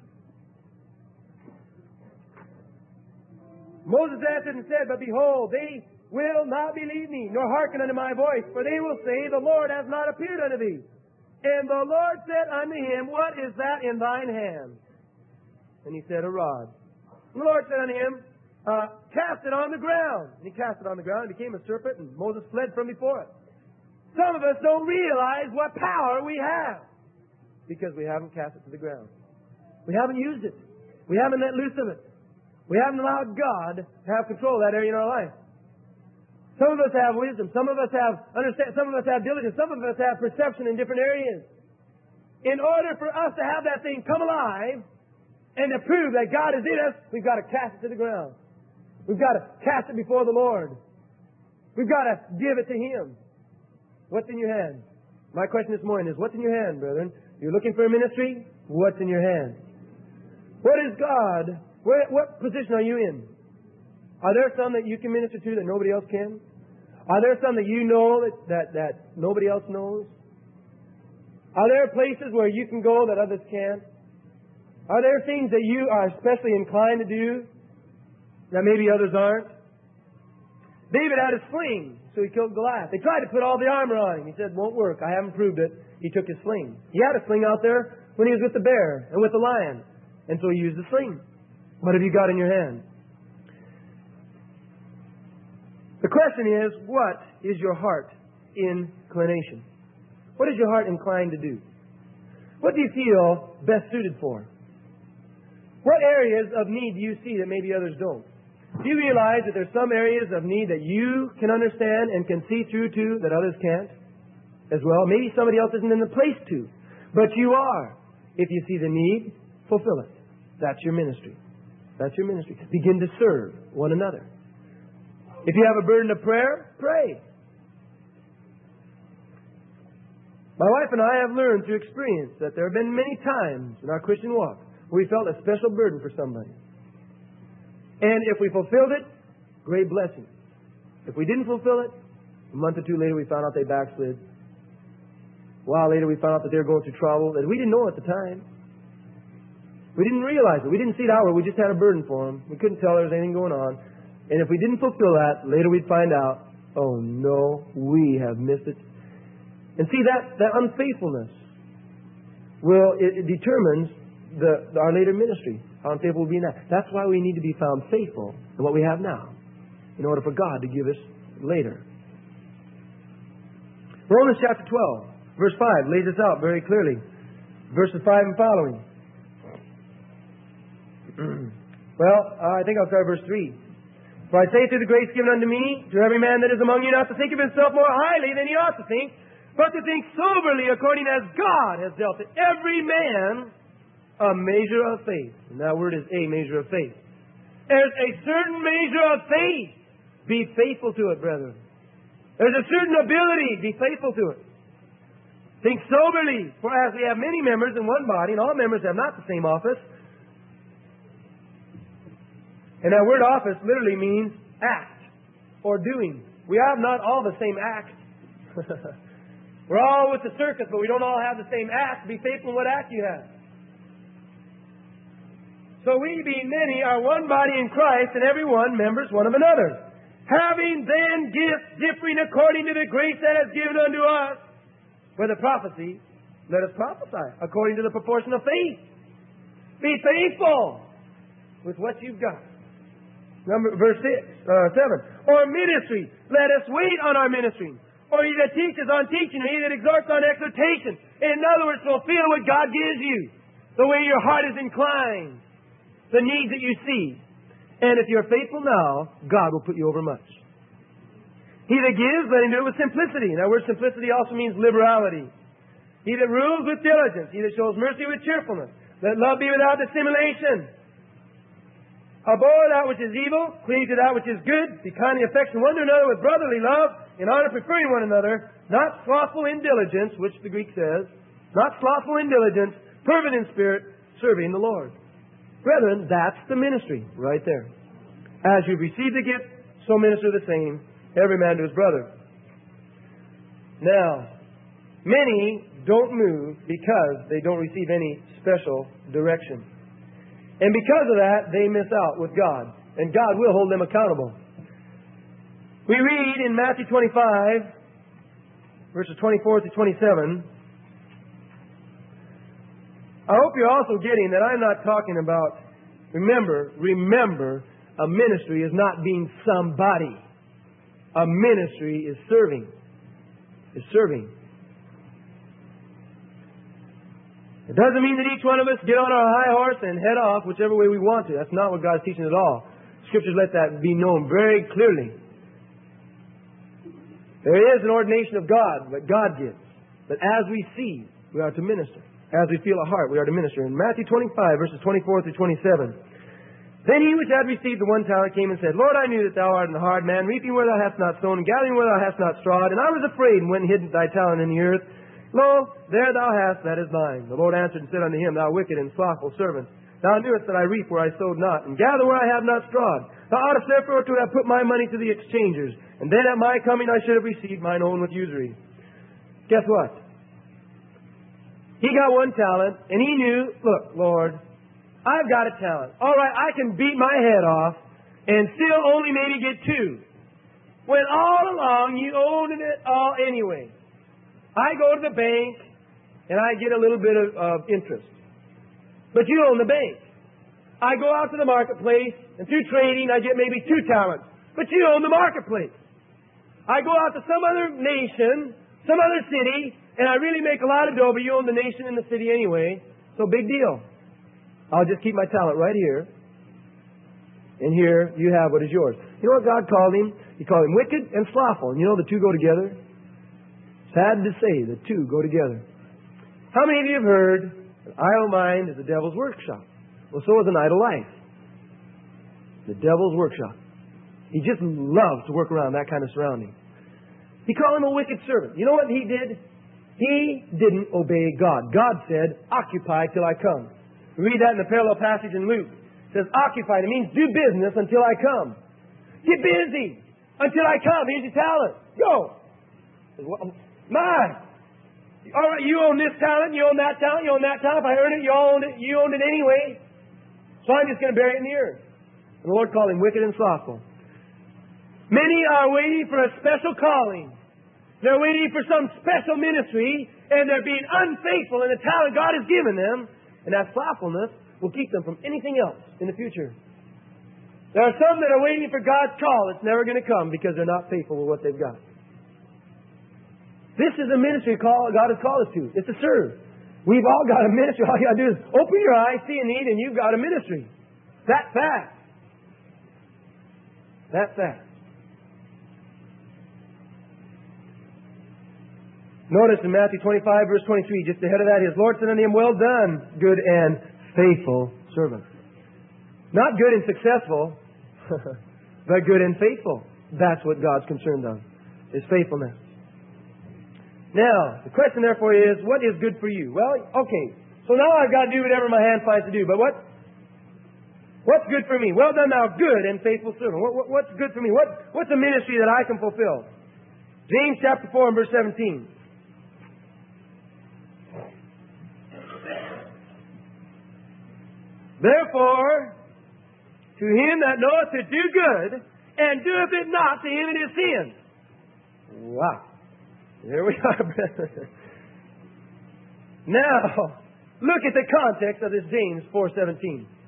Speaker 2: Moses answered and said, but behold, they will not believe me, nor hearken unto my voice, for they will say, the Lord has not appeared unto thee. And the Lord said unto him, what is that in thine hand? And he said, a rod. And the Lord said unto him, cast it on the ground. And he cast it on the ground, and became a serpent, and Moses fled from before it. Some of us don't realize what power we have, because we haven't cast it to the ground. We haven't used it. We haven't let loose of it. We haven't allowed God to have control of that area in our life. Some of us have wisdom. Some of us have understanding. Some of us have diligence. Some of us have perception in different areas. In order for us to have that thing come alive and to prove that God is in us, we've got to cast it to the ground. We've got to cast it before the Lord. We've got to give it to Him. What's in your hand? My question this morning is, what's in your hand, brethren? You're looking for a ministry? What's in your hand? What is God? What position are you in? Are there some that you can minister to that nobody else can? Are there some that you know that nobody else knows? Are there places where you can go that others can't? Are there things that you are especially inclined to do that maybe others aren't? David had a sling, so he killed Goliath. They tried to put all the armor on him. He said, won't work. I haven't proved it. He took his sling. He had a sling out there when he was with the bear and with the lion. And so he used the sling. What have you got in your hand? The question is, what is your heart inclination? What is your heart inclined to do? What do you feel best suited for? What areas of need do you see that maybe others don't? Do you realize that there's some areas of need that you can understand and can see through to that others can't as well? Maybe somebody else isn't in the place to, but you are. If you see the need, fulfill it. That's your ministry. That's your ministry. Begin to serve one another. If you have a burden of prayer, pray. My wife and I have learned through experience that there have been many times in our Christian walk where we felt a special burden for somebody. And if we fulfilled it, great blessing. If we didn't fulfill it, a month or two later we found out they backslid. A while later we found out that they were going through trouble that we didn't know at the time. We didn't realize it. We didn't see it outward. We just had a burden for them. We couldn't tell there was anything going on. And if we didn't fulfill that, later we'd find out, oh no, we have missed it. And see, that unfaithfulness it determines our later ministry. How unfaithful we'll be in that. That's why we need to be found faithful in what we have now, in order for God to give us later. Romans chapter 12, verse 5 lays this out very clearly. Verses 5 and following. Well, I think I'll start verse 3. For I say through the grace given unto me, to every man that is among you, not to think of himself more highly than he ought to think, but to think soberly according as God has dealt to every man a measure of faith. And that word is a measure of faith. There's a certain measure of faith. Be faithful to it, brethren. There's a certain ability. Be faithful to it. Think soberly, for as we have many members in one body, and all members have not the same office. And that word office literally means act or doing. We have not all the same act. We're all with the circus, but we don't all have the same act. Be faithful in what act you have. So we, being many, are one body in Christ, and every one members one of another. Having then gifts differing according to the grace that is given unto us, whether prophecy, let us prophesy according to the proportion of faith. Be faithful with what you've got. Verse 7. Or ministry, let us wait on our ministry. Or he that teaches on teaching, or he that exhorts on exhortation. In other words, fulfill what God gives you, the way your heart is inclined, the needs that you see. And if you're faithful now, God will put you over much. He that gives, let him do it with simplicity. That word simplicity also means liberality. He that rules with diligence. He that shows mercy with cheerfulness. Let love be without dissimulation. Abhor that which is evil. Cleave to that which is good. Be kindly affectionate one to another with brotherly love. In honor preferring one another. Not slothful in diligence, which the Greek says. Not slothful in diligence. Fervent in spirit. Serving the Lord. Brethren, that's the ministry right there. As you've received the gift, so minister the same. Every man to his brother. Now, many don't move because they don't receive any special direction. And because of that, they miss out with God. And God will hold them accountable. We read in Matthew 25, verses 24 to 27. I hope you're also getting that I'm not talking about, remember, a ministry is not being somebody. A ministry is serving. Is serving. It doesn't mean that each one of us get on our high horse and head off whichever way we want to. That's not what God's teaching at all. Scriptures let that be known very clearly. There is an ordination of God that God gives. But as we see, we are to minister. As we feel a heart, we are to minister. In Matthew 25, verses 24 through 27. Then he which had received the one talent came and said, Lord, I knew that thou art an hard man, reaping where thou hast not sown, and gathering where thou hast not strawed. And I was afraid, and went and hid thy talent in the earth. Lo, there thou hast, that is thine. The Lord answered and said unto him, Thou wicked and slothful servant, thou knewest that I reap where I sowed not, and gather where I have not strawed. Thou oughtest therefore to have put my money to the exchangers, and then at my coming I should have received mine own with usury. Guess what? He got one talent, and he knew, look, Lord, I've got a talent. All right, I can beat my head off and still only maybe get two. When all along you owned it all anyway. I go to the bank and I get a little bit of interest. But you own the bank. I go out to the marketplace and through trading I get maybe two talents. But you own the marketplace. I go out to some other nation, some other city, and I really make a lot of dough, but you own the nation and the city anyway. So big deal. I'll just keep my talent right here. And here you have what is yours. You know what God called him? He called him wicked and slothful. And you know the two go together? Sad to say, the two go together. How many of you have heard an idle mind is the devil's workshop? Well, so is an idle life. The devil's workshop. He just loves to work around that kind of surrounding. He called him a wicked servant. You know what he did? He didn't obey God. God said, occupy till I come. We read that in the parallel passage in Luke. It says, occupy. It means do business until I come. Get busy until I come. Here's your talent. Go. My. All right, you own this talent, you own that talent, you own that talent. If I earn it, you owned it anyway. So I'm just going to bury it in the earth. And the Lord called him wicked and slothful. Many are waiting for a special calling. They're waiting for some special ministry, and they're being unfaithful in the talent God has given them. And that slothfulness will keep them from anything else in the future. There are some that are waiting for God's call. It's never going to come because they're not faithful with what they've got. This is a ministry call God has called us to. It's to serve. We've all got a ministry. All you got to do is open your eyes, see a need, and you've got a ministry. That fact. That fast. Notice in Matthew 25, verse 23, just ahead of that, his Lord said unto him, Well done, good and faithful servant. Not good and successful, but good and faithful. That's what God's concerned on, is faithfulness. Now, the question therefore is, what is good for you? Well, okay, so now I've got to do whatever my hand finds to do, but what's good for me? Well done, thou good and faithful servant. What's good for me? What's a ministry that I can fulfill? James chapter 4 and verse 17. Therefore, to him that knoweth to do good, and doeth it not, to him it is sin. Wow. There we are, brethren. Now, look at the context of this James 4:17.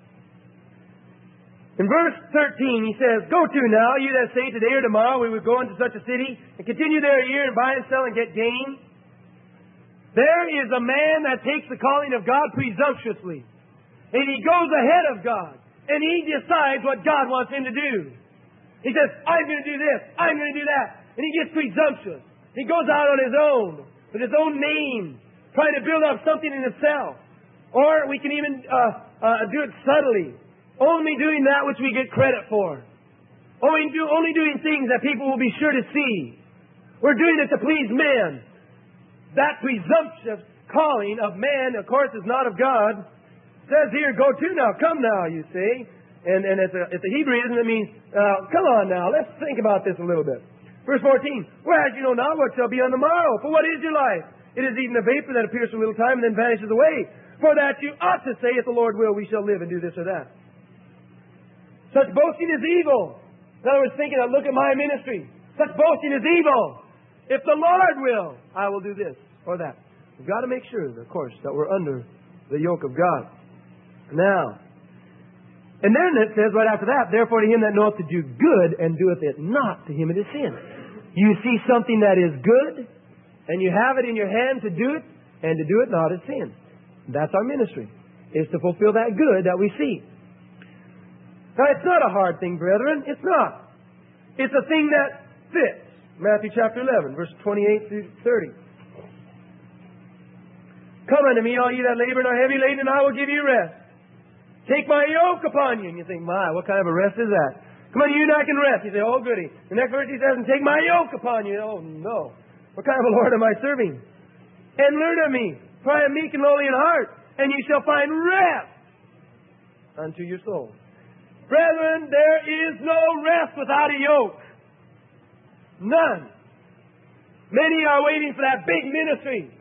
Speaker 2: In verse 13, he says, Go to now, you that say today or tomorrow we would go into such a city, and continue there a year, and buy and sell and get gain. There is a man that takes the calling of God presumptuously. And he goes ahead of God. And he decides what God wants him to do. He says, I'm going to do this. I'm going to do that. And he gets presumptuous. He goes out on his own, with his own name, trying to build up something in himself. Or we can even do it subtly. Only doing that which we get credit for. Only doing things that people will be sure to see. We're doing it to please men. That presumptuous calling of man, of course, is not of God. Says here, go to now, come now, you see. And it's a Hebraism that means, come on now, let's think about this a little bit. Verse 14, whereas you know not what shall be on the morrow, for what is your life? It is even a vapor that appears for a little time and then vanishes away. For that you ought to say, if the Lord will, we shall live and do this or that. Such boasting is evil. In other words, thinking, look at my ministry. Such boasting is evil. If the Lord will, I will do this or that. We've got to make sure, of course, that we're under the yoke of God. Now, and then it says right after that, therefore to him that knoweth to do good and doeth it not, to him it is sin. You see something that is good, and you have it in your hand to do it, and to do it not is sin. That's our ministry, is to fulfill that good that we see. Now, it's not a hard thing, brethren. It's not. It's a thing that fits. Matthew chapter 11, verse 28 through 30. Come unto me, all ye that labor and are heavy laden, and I will give you rest. Take my yoke upon you. And you think, my, what kind of a rest is that? Come on, you and I can rest. You say, oh, goody. The next verse he says, and take my yoke upon you. Oh, no. What kind of a Lord am I serving? And learn of me, for I am meek and lowly in heart, and you shall find rest unto your soul. Brethren, there is no rest without a yoke. None. Many are waiting for that big ministry,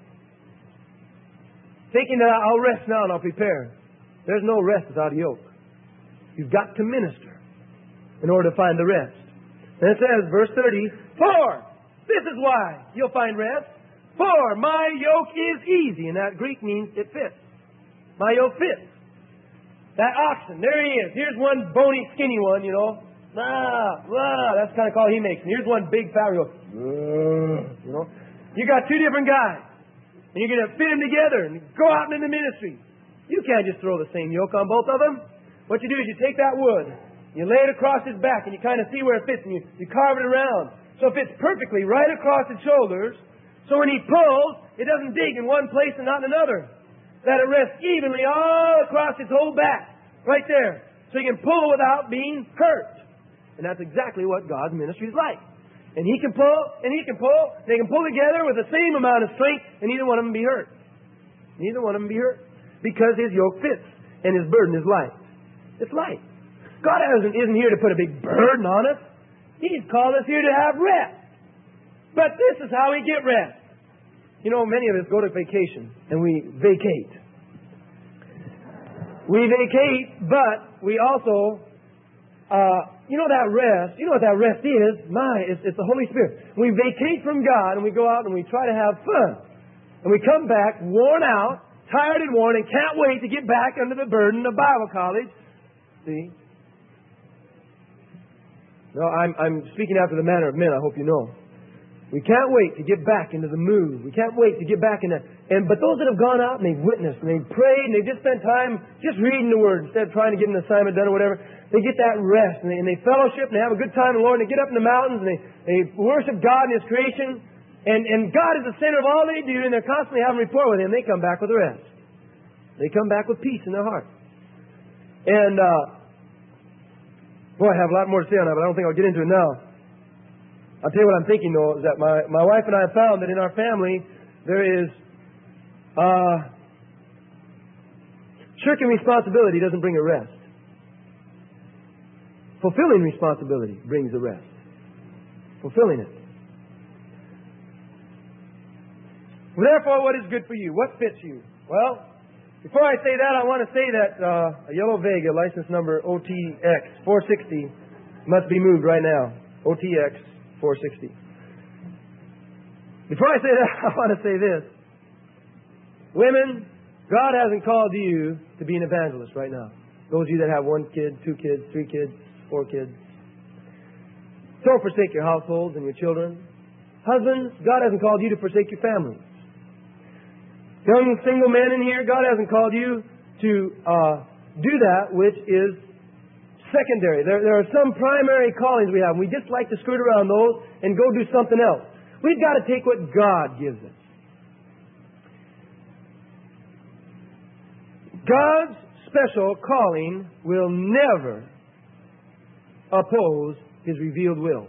Speaker 2: thinking that I'll rest now and I'll prepare. There's no rest without a yoke. You've got to minister in order to find the rest. And it says, verse 30, for this is why you'll find rest. For my yoke is easy. And that Greek means it fits. My yoke fits. That oxen, there he is. Here's one bony, skinny one, you know. That's the kind of call he makes. And here's one big, fat one. You know. You got two different guys. And you're going to fit them together and go out into the ministry. You can't just throw the same yoke on both of them. What you do is you take that wood, you lay it across his back, and you kind of see where it fits, and you carve it around. So it fits perfectly right across his shoulders. So when he pulls, it doesn't dig in one place and not in another. That it rests evenly all across his whole back, right there. So he can pull without being hurt. And that's exactly what God's ministry is like. And he can pull, and he can pull. They can pull together with the same amount of strength, and neither one of them be hurt. Neither one of them be hurt. Because his yoke fits, and his burden is light. It's light. God isn't here to put a big burden on us. He's called us here to have rest. But this is how we get rest. You know, many of us go to vacation, and we vacate. We vacate, but we also, you know that rest, you know what that rest is? It's the Holy Spirit. We vacate from God, and we go out and we try to have fun. And we come back worn out, tired and worn, and can't wait to get back under the burden of Bible college. See? No, I'm speaking after the manner of men, I hope you know. We can't wait to get back into the mood. We can't wait to get back in that. But those that have gone out and they've witnessed and they've prayed and they've just spent time just reading the Word instead of trying to get an assignment done or whatever, they get that rest and they fellowship and they have a good time in the Lord and they get up in the mountains and they worship God and His creation. And God is the center of all they do and they're constantly having rapport with Him. They come back with the rest. They come back with peace in their heart. And, boy, I have a lot more to say on that, but I don't think I'll get into it now. I'll tell you what I'm thinking, though, is that my wife and I have found that in our family there is shirking responsibility doesn't bring a rest. Fulfilling responsibility brings a rest. Fulfilling it. Therefore, what is good for you? What fits you? Well, before I say that, I want to say that a yellow Vega, license number OTX 460, must be moved right now. OTX 460. Before I say that, I want to say this. Women, God hasn't called you to be an evangelist right now. Those of you that have 1 kid, 2 kids, 3 kids, 4 kids. Don't forsake your households and your children. Husbands, God hasn't called you to forsake your families. Young single men in here, God hasn't called you to do that which is secondary. There are some primary callings we have, and we just like to skirt around those and go do something else. We've got to take what God gives us. God's special calling will never oppose His revealed will.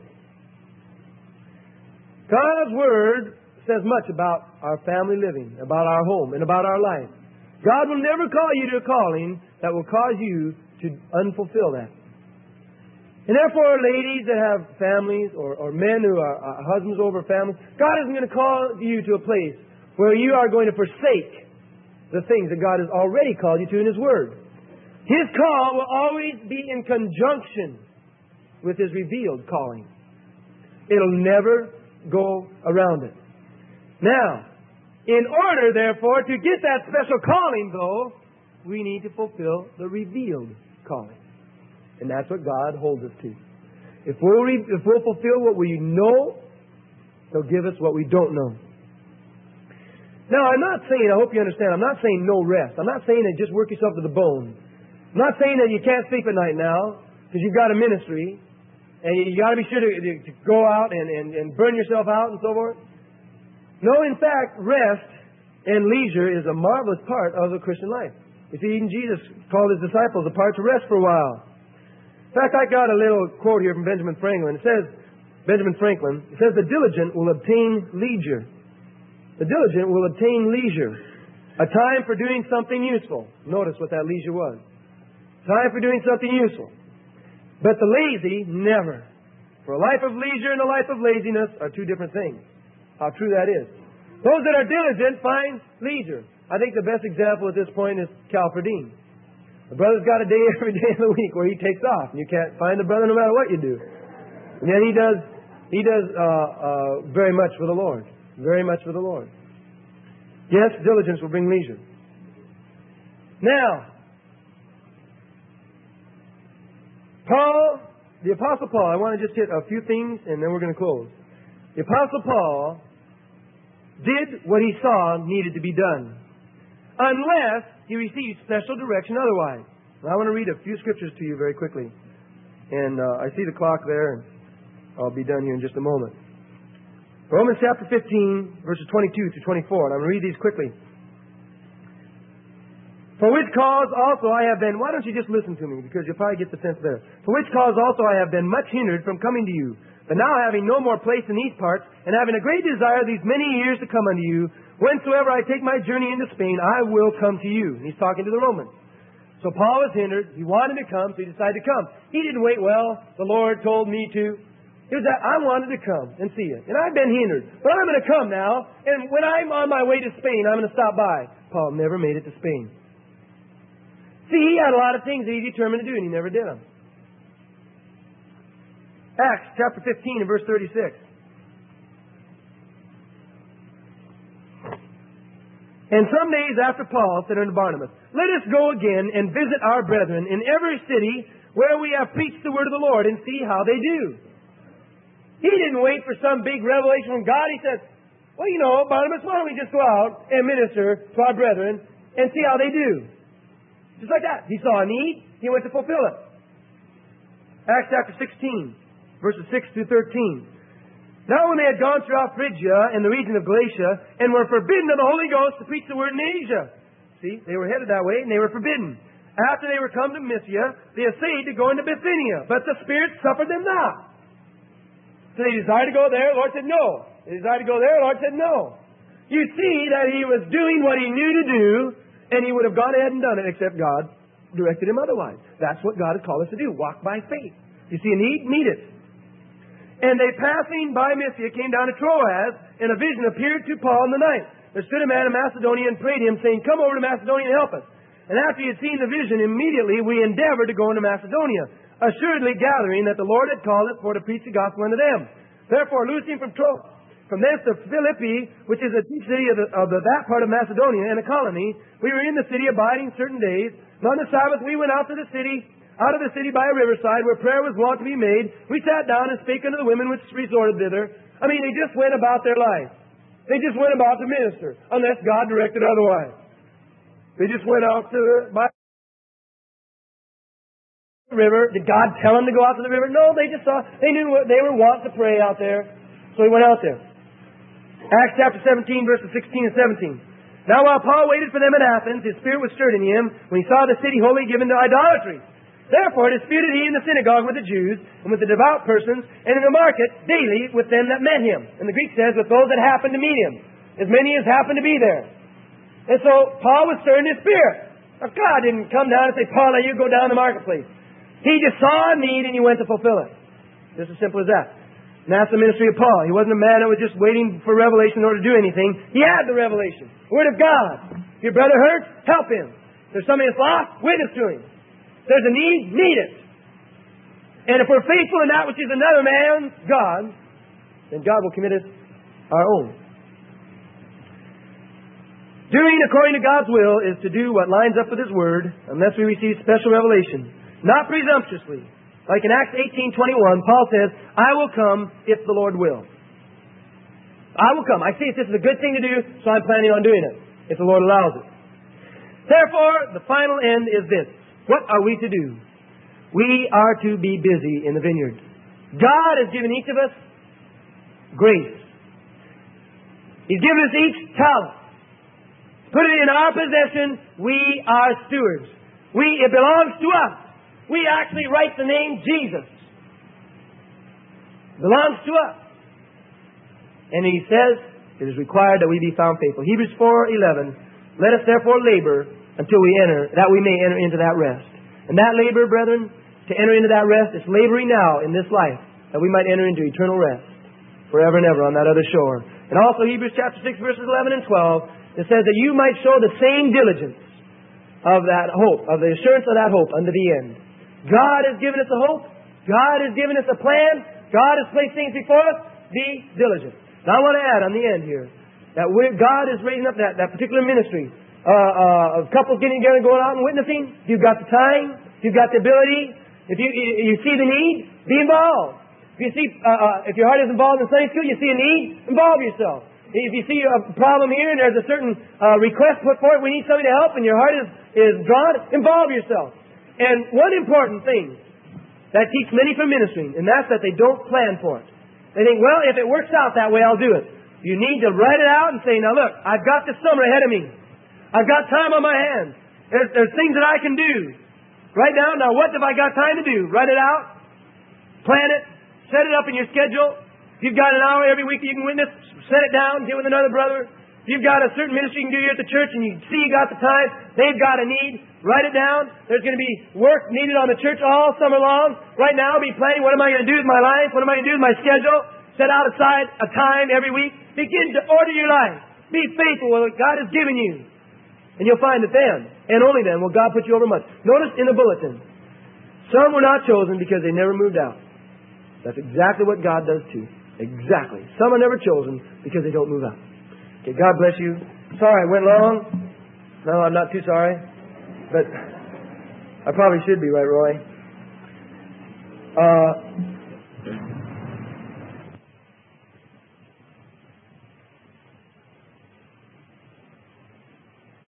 Speaker 2: God's Word says much about our family living, about our home, and about our life. God will never call you to a calling that will cause you to unfulfill that. And therefore, ladies that have families or men who are husbands over families, God isn't going to call you to a place where you are going to forsake the things that God has already called you to in His Word. His call will always be in conjunction with His revealed calling. It'll never go around it. Now, in order, therefore, to get that special calling, though, we need to fulfill the revealed calling. And that's what God holds us to. If we'll fulfill what we know, He'll give us what we don't know. Now, I'm not saying, I hope you understand, I'm not saying no rest. I'm not saying that just work yourself to the bone. I'm not saying that you can't sleep at night now because you've got a ministry and you got to be sure to go out and burn yourself out and so forth. No, in fact, rest and leisure is a marvelous part of the Christian life. You see, even Jesus called His disciples apart to rest for a while. In fact, I got a little quote here from Benjamin Franklin. It says, the diligent will obtain leisure. The diligent will obtain leisure. A time for doing something useful. Notice what that leisure was. Time for doing something useful. But the lazy, never. For a life of leisure and a life of laziness are two different things. How true that is. Those that are diligent find leisure. I think the best example at this point is Cal Perdine. The brother's got a day every day of the week where he takes off, and you can't find the brother no matter what you do. And then he does very much for the Lord. Very much for the Lord. Yes, diligence will bring leisure. Now, the Apostle Paul, I want to just hit a few things, and then we're going to close. The Apostle Paul did what he saw needed to be done, unless he received special direction otherwise. Now, I want to read a few scriptures to you very quickly. And I see the clock there, and I'll be done here in just a moment. Romans chapter 15, verses 22 to 24. And I'm going to read these quickly. For which cause also I have been... Why don't you just listen to me? Because you'll probably get the sense there. For which cause also I have been much hindered from coming to you. But now having no more place in these parts, and having a great desire these many years to come unto you, whensoever I take my journey into Spain, I will come to you. And he's talking to the Romans. So Paul was hindered. He wanted to come, so he decided to come. He didn't wait, well, the Lord told me to. It was that I wanted to come and see it. And I've been hindered. But I'm going to come now, and when I'm on my way to Spain, I'm going to stop by. Paul never made it to Spain. See, he had a lot of things that he determined to do, and he never did them. Acts chapter 15 and verse 36. And some days after Paul said unto Barnabas, let us go again and visit our brethren in every city where we have preached the word of the Lord and see how they do. He didn't wait for some big revelation from God. He said, well, you know, Barnabas, why don't we just go out and minister to our brethren and see how they do? Just like that. He saw a need. He went to fulfill it. Acts chapter 16, verses 6 through 13. Now when they had gone throughout Phrygia and the region of Galatia, and were forbidden of the Holy Ghost to preach the word in Asia. See, they were headed that way, and they were forbidden. After they were come to Mysia, they essayed to go into Bithynia, but the Spirit suffered them not. So they desired to go there, the Lord said no. They desired to go there, the Lord said no. You see that he was doing what he knew to do, and he would have gone ahead and done it, except God directed him otherwise. That's what God has called us to do, walk by faith. You see a need, meet it. And they, passing by Mysia, came down to Troas, and a vision appeared to Paul in the night. There stood a man in Macedonia and prayed him, saying, come over to Macedonia and help us. And after he had seen the vision, immediately we endeavored to go into Macedonia, assuredly gathering that the Lord had called us for to preach the gospel unto them. Therefore, loosing from Troas, from thence to Philippi, which is a chief city of that part of Macedonia, and a colony, we were in the city abiding certain days. And on the Sabbath we went out of the city by a riverside, where prayer was wont to be made. We sat down and spake unto the women which resorted thither. I mean, they just went about their life. They just went about to minister, unless God directed otherwise. They just went out to by the river. Did God tell them to go out to the river? No, they just saw. They knew what they were wont to pray out there, so he went out there. Acts chapter 17, verses 16 and 17. Now while Paul waited for them at Athens, his spirit was stirred in him when he saw the city wholly given to idolatry. Therefore disputed he in the synagogue with the Jews and with the devout persons, and in the market daily with them that met him. And the Greek says, with those that happened to meet him, as many as happened to be there. And so Paul was stirred in his spirit. Now God didn't come down and say, Paul, now you go down to the marketplace. He just saw a need and he went to fulfill it. Just as simple as that. And that's the ministry of Paul. He wasn't a man that was just waiting for revelation in order to do anything. He had the revelation. Word of God. If your brother hurts, help him. If there's somebody that's lost, witness to him. If there's a need, meet it. And if we're faithful in that which is another man's God, then God will commit us our own. Doing according to God's will is to do what lines up with His Word, unless we receive special revelation. Not presumptuously. Like in Acts 18:21, Paul says, I will come if the Lord will. I will come. I see if this is a good thing to do, so I'm planning on doing it, if the Lord allows it. Therefore, the final end is this. What are we to do? We are to be busy in the vineyard. God has given each of us grace. He's given us each talent. Put it in our possession. We are stewards. It belongs to us. We actually write the name Jesus. It belongs to us. And He says it is required that we be found faithful. Hebrews 4:11. Let us therefore labor until we enter, that we may enter into that rest. And that labor, brethren, to enter into that rest, is laboring now in this life, that we might enter into eternal rest forever and ever on that other shore. And also Hebrews chapter 6, verses 11 and 12, it says that you might show the same diligence of that hope, of the assurance of that hope unto the end. God has given us a hope. God has given us a plan. God has placed things before us. Be diligent. Now I want to add on the end here that God is raising up that particular ministry of couples getting together and going out and witnessing. If you've got the time, if you've got the ability, if you see the need, be involved. If you see, if your heart is involved in Sunday school, you see a need, involve yourself. If you see a problem here and there's a certain request put forward, we need somebody to help, and your heart is drawn, involve yourself. And one important thing that keeps many from ministering, and that's that they don't plan for it. They think, well, if it works out that way, I'll do it. You need to write it out and say, now look, I've got this summer ahead of me. I've got time on my hands. There's things that I can do. Right now, what have I got time to do? Write it out. Plan it. Set it up in your schedule. If you've got an hour every week you can witness, set it down, get with another brother. If you've got a certain ministry you can do here at the church and you see you got the time, they've got a need, write it down. There's going to be work needed on the church all summer long. Right now, I'll be planning what am I going to do with my life? What am I going to do with my schedule? Set out aside a time every week. Begin to order your life. Be faithful with what God has given you. And you'll find that then, and only then, will God put you over much. Notice in the bulletin, some were not chosen because they never moved out. That's exactly what God does too. Exactly. Some are never chosen because they don't move out. Okay, God bless you. Sorry I went long. No, I'm not too sorry. But I probably should be, right, Roy?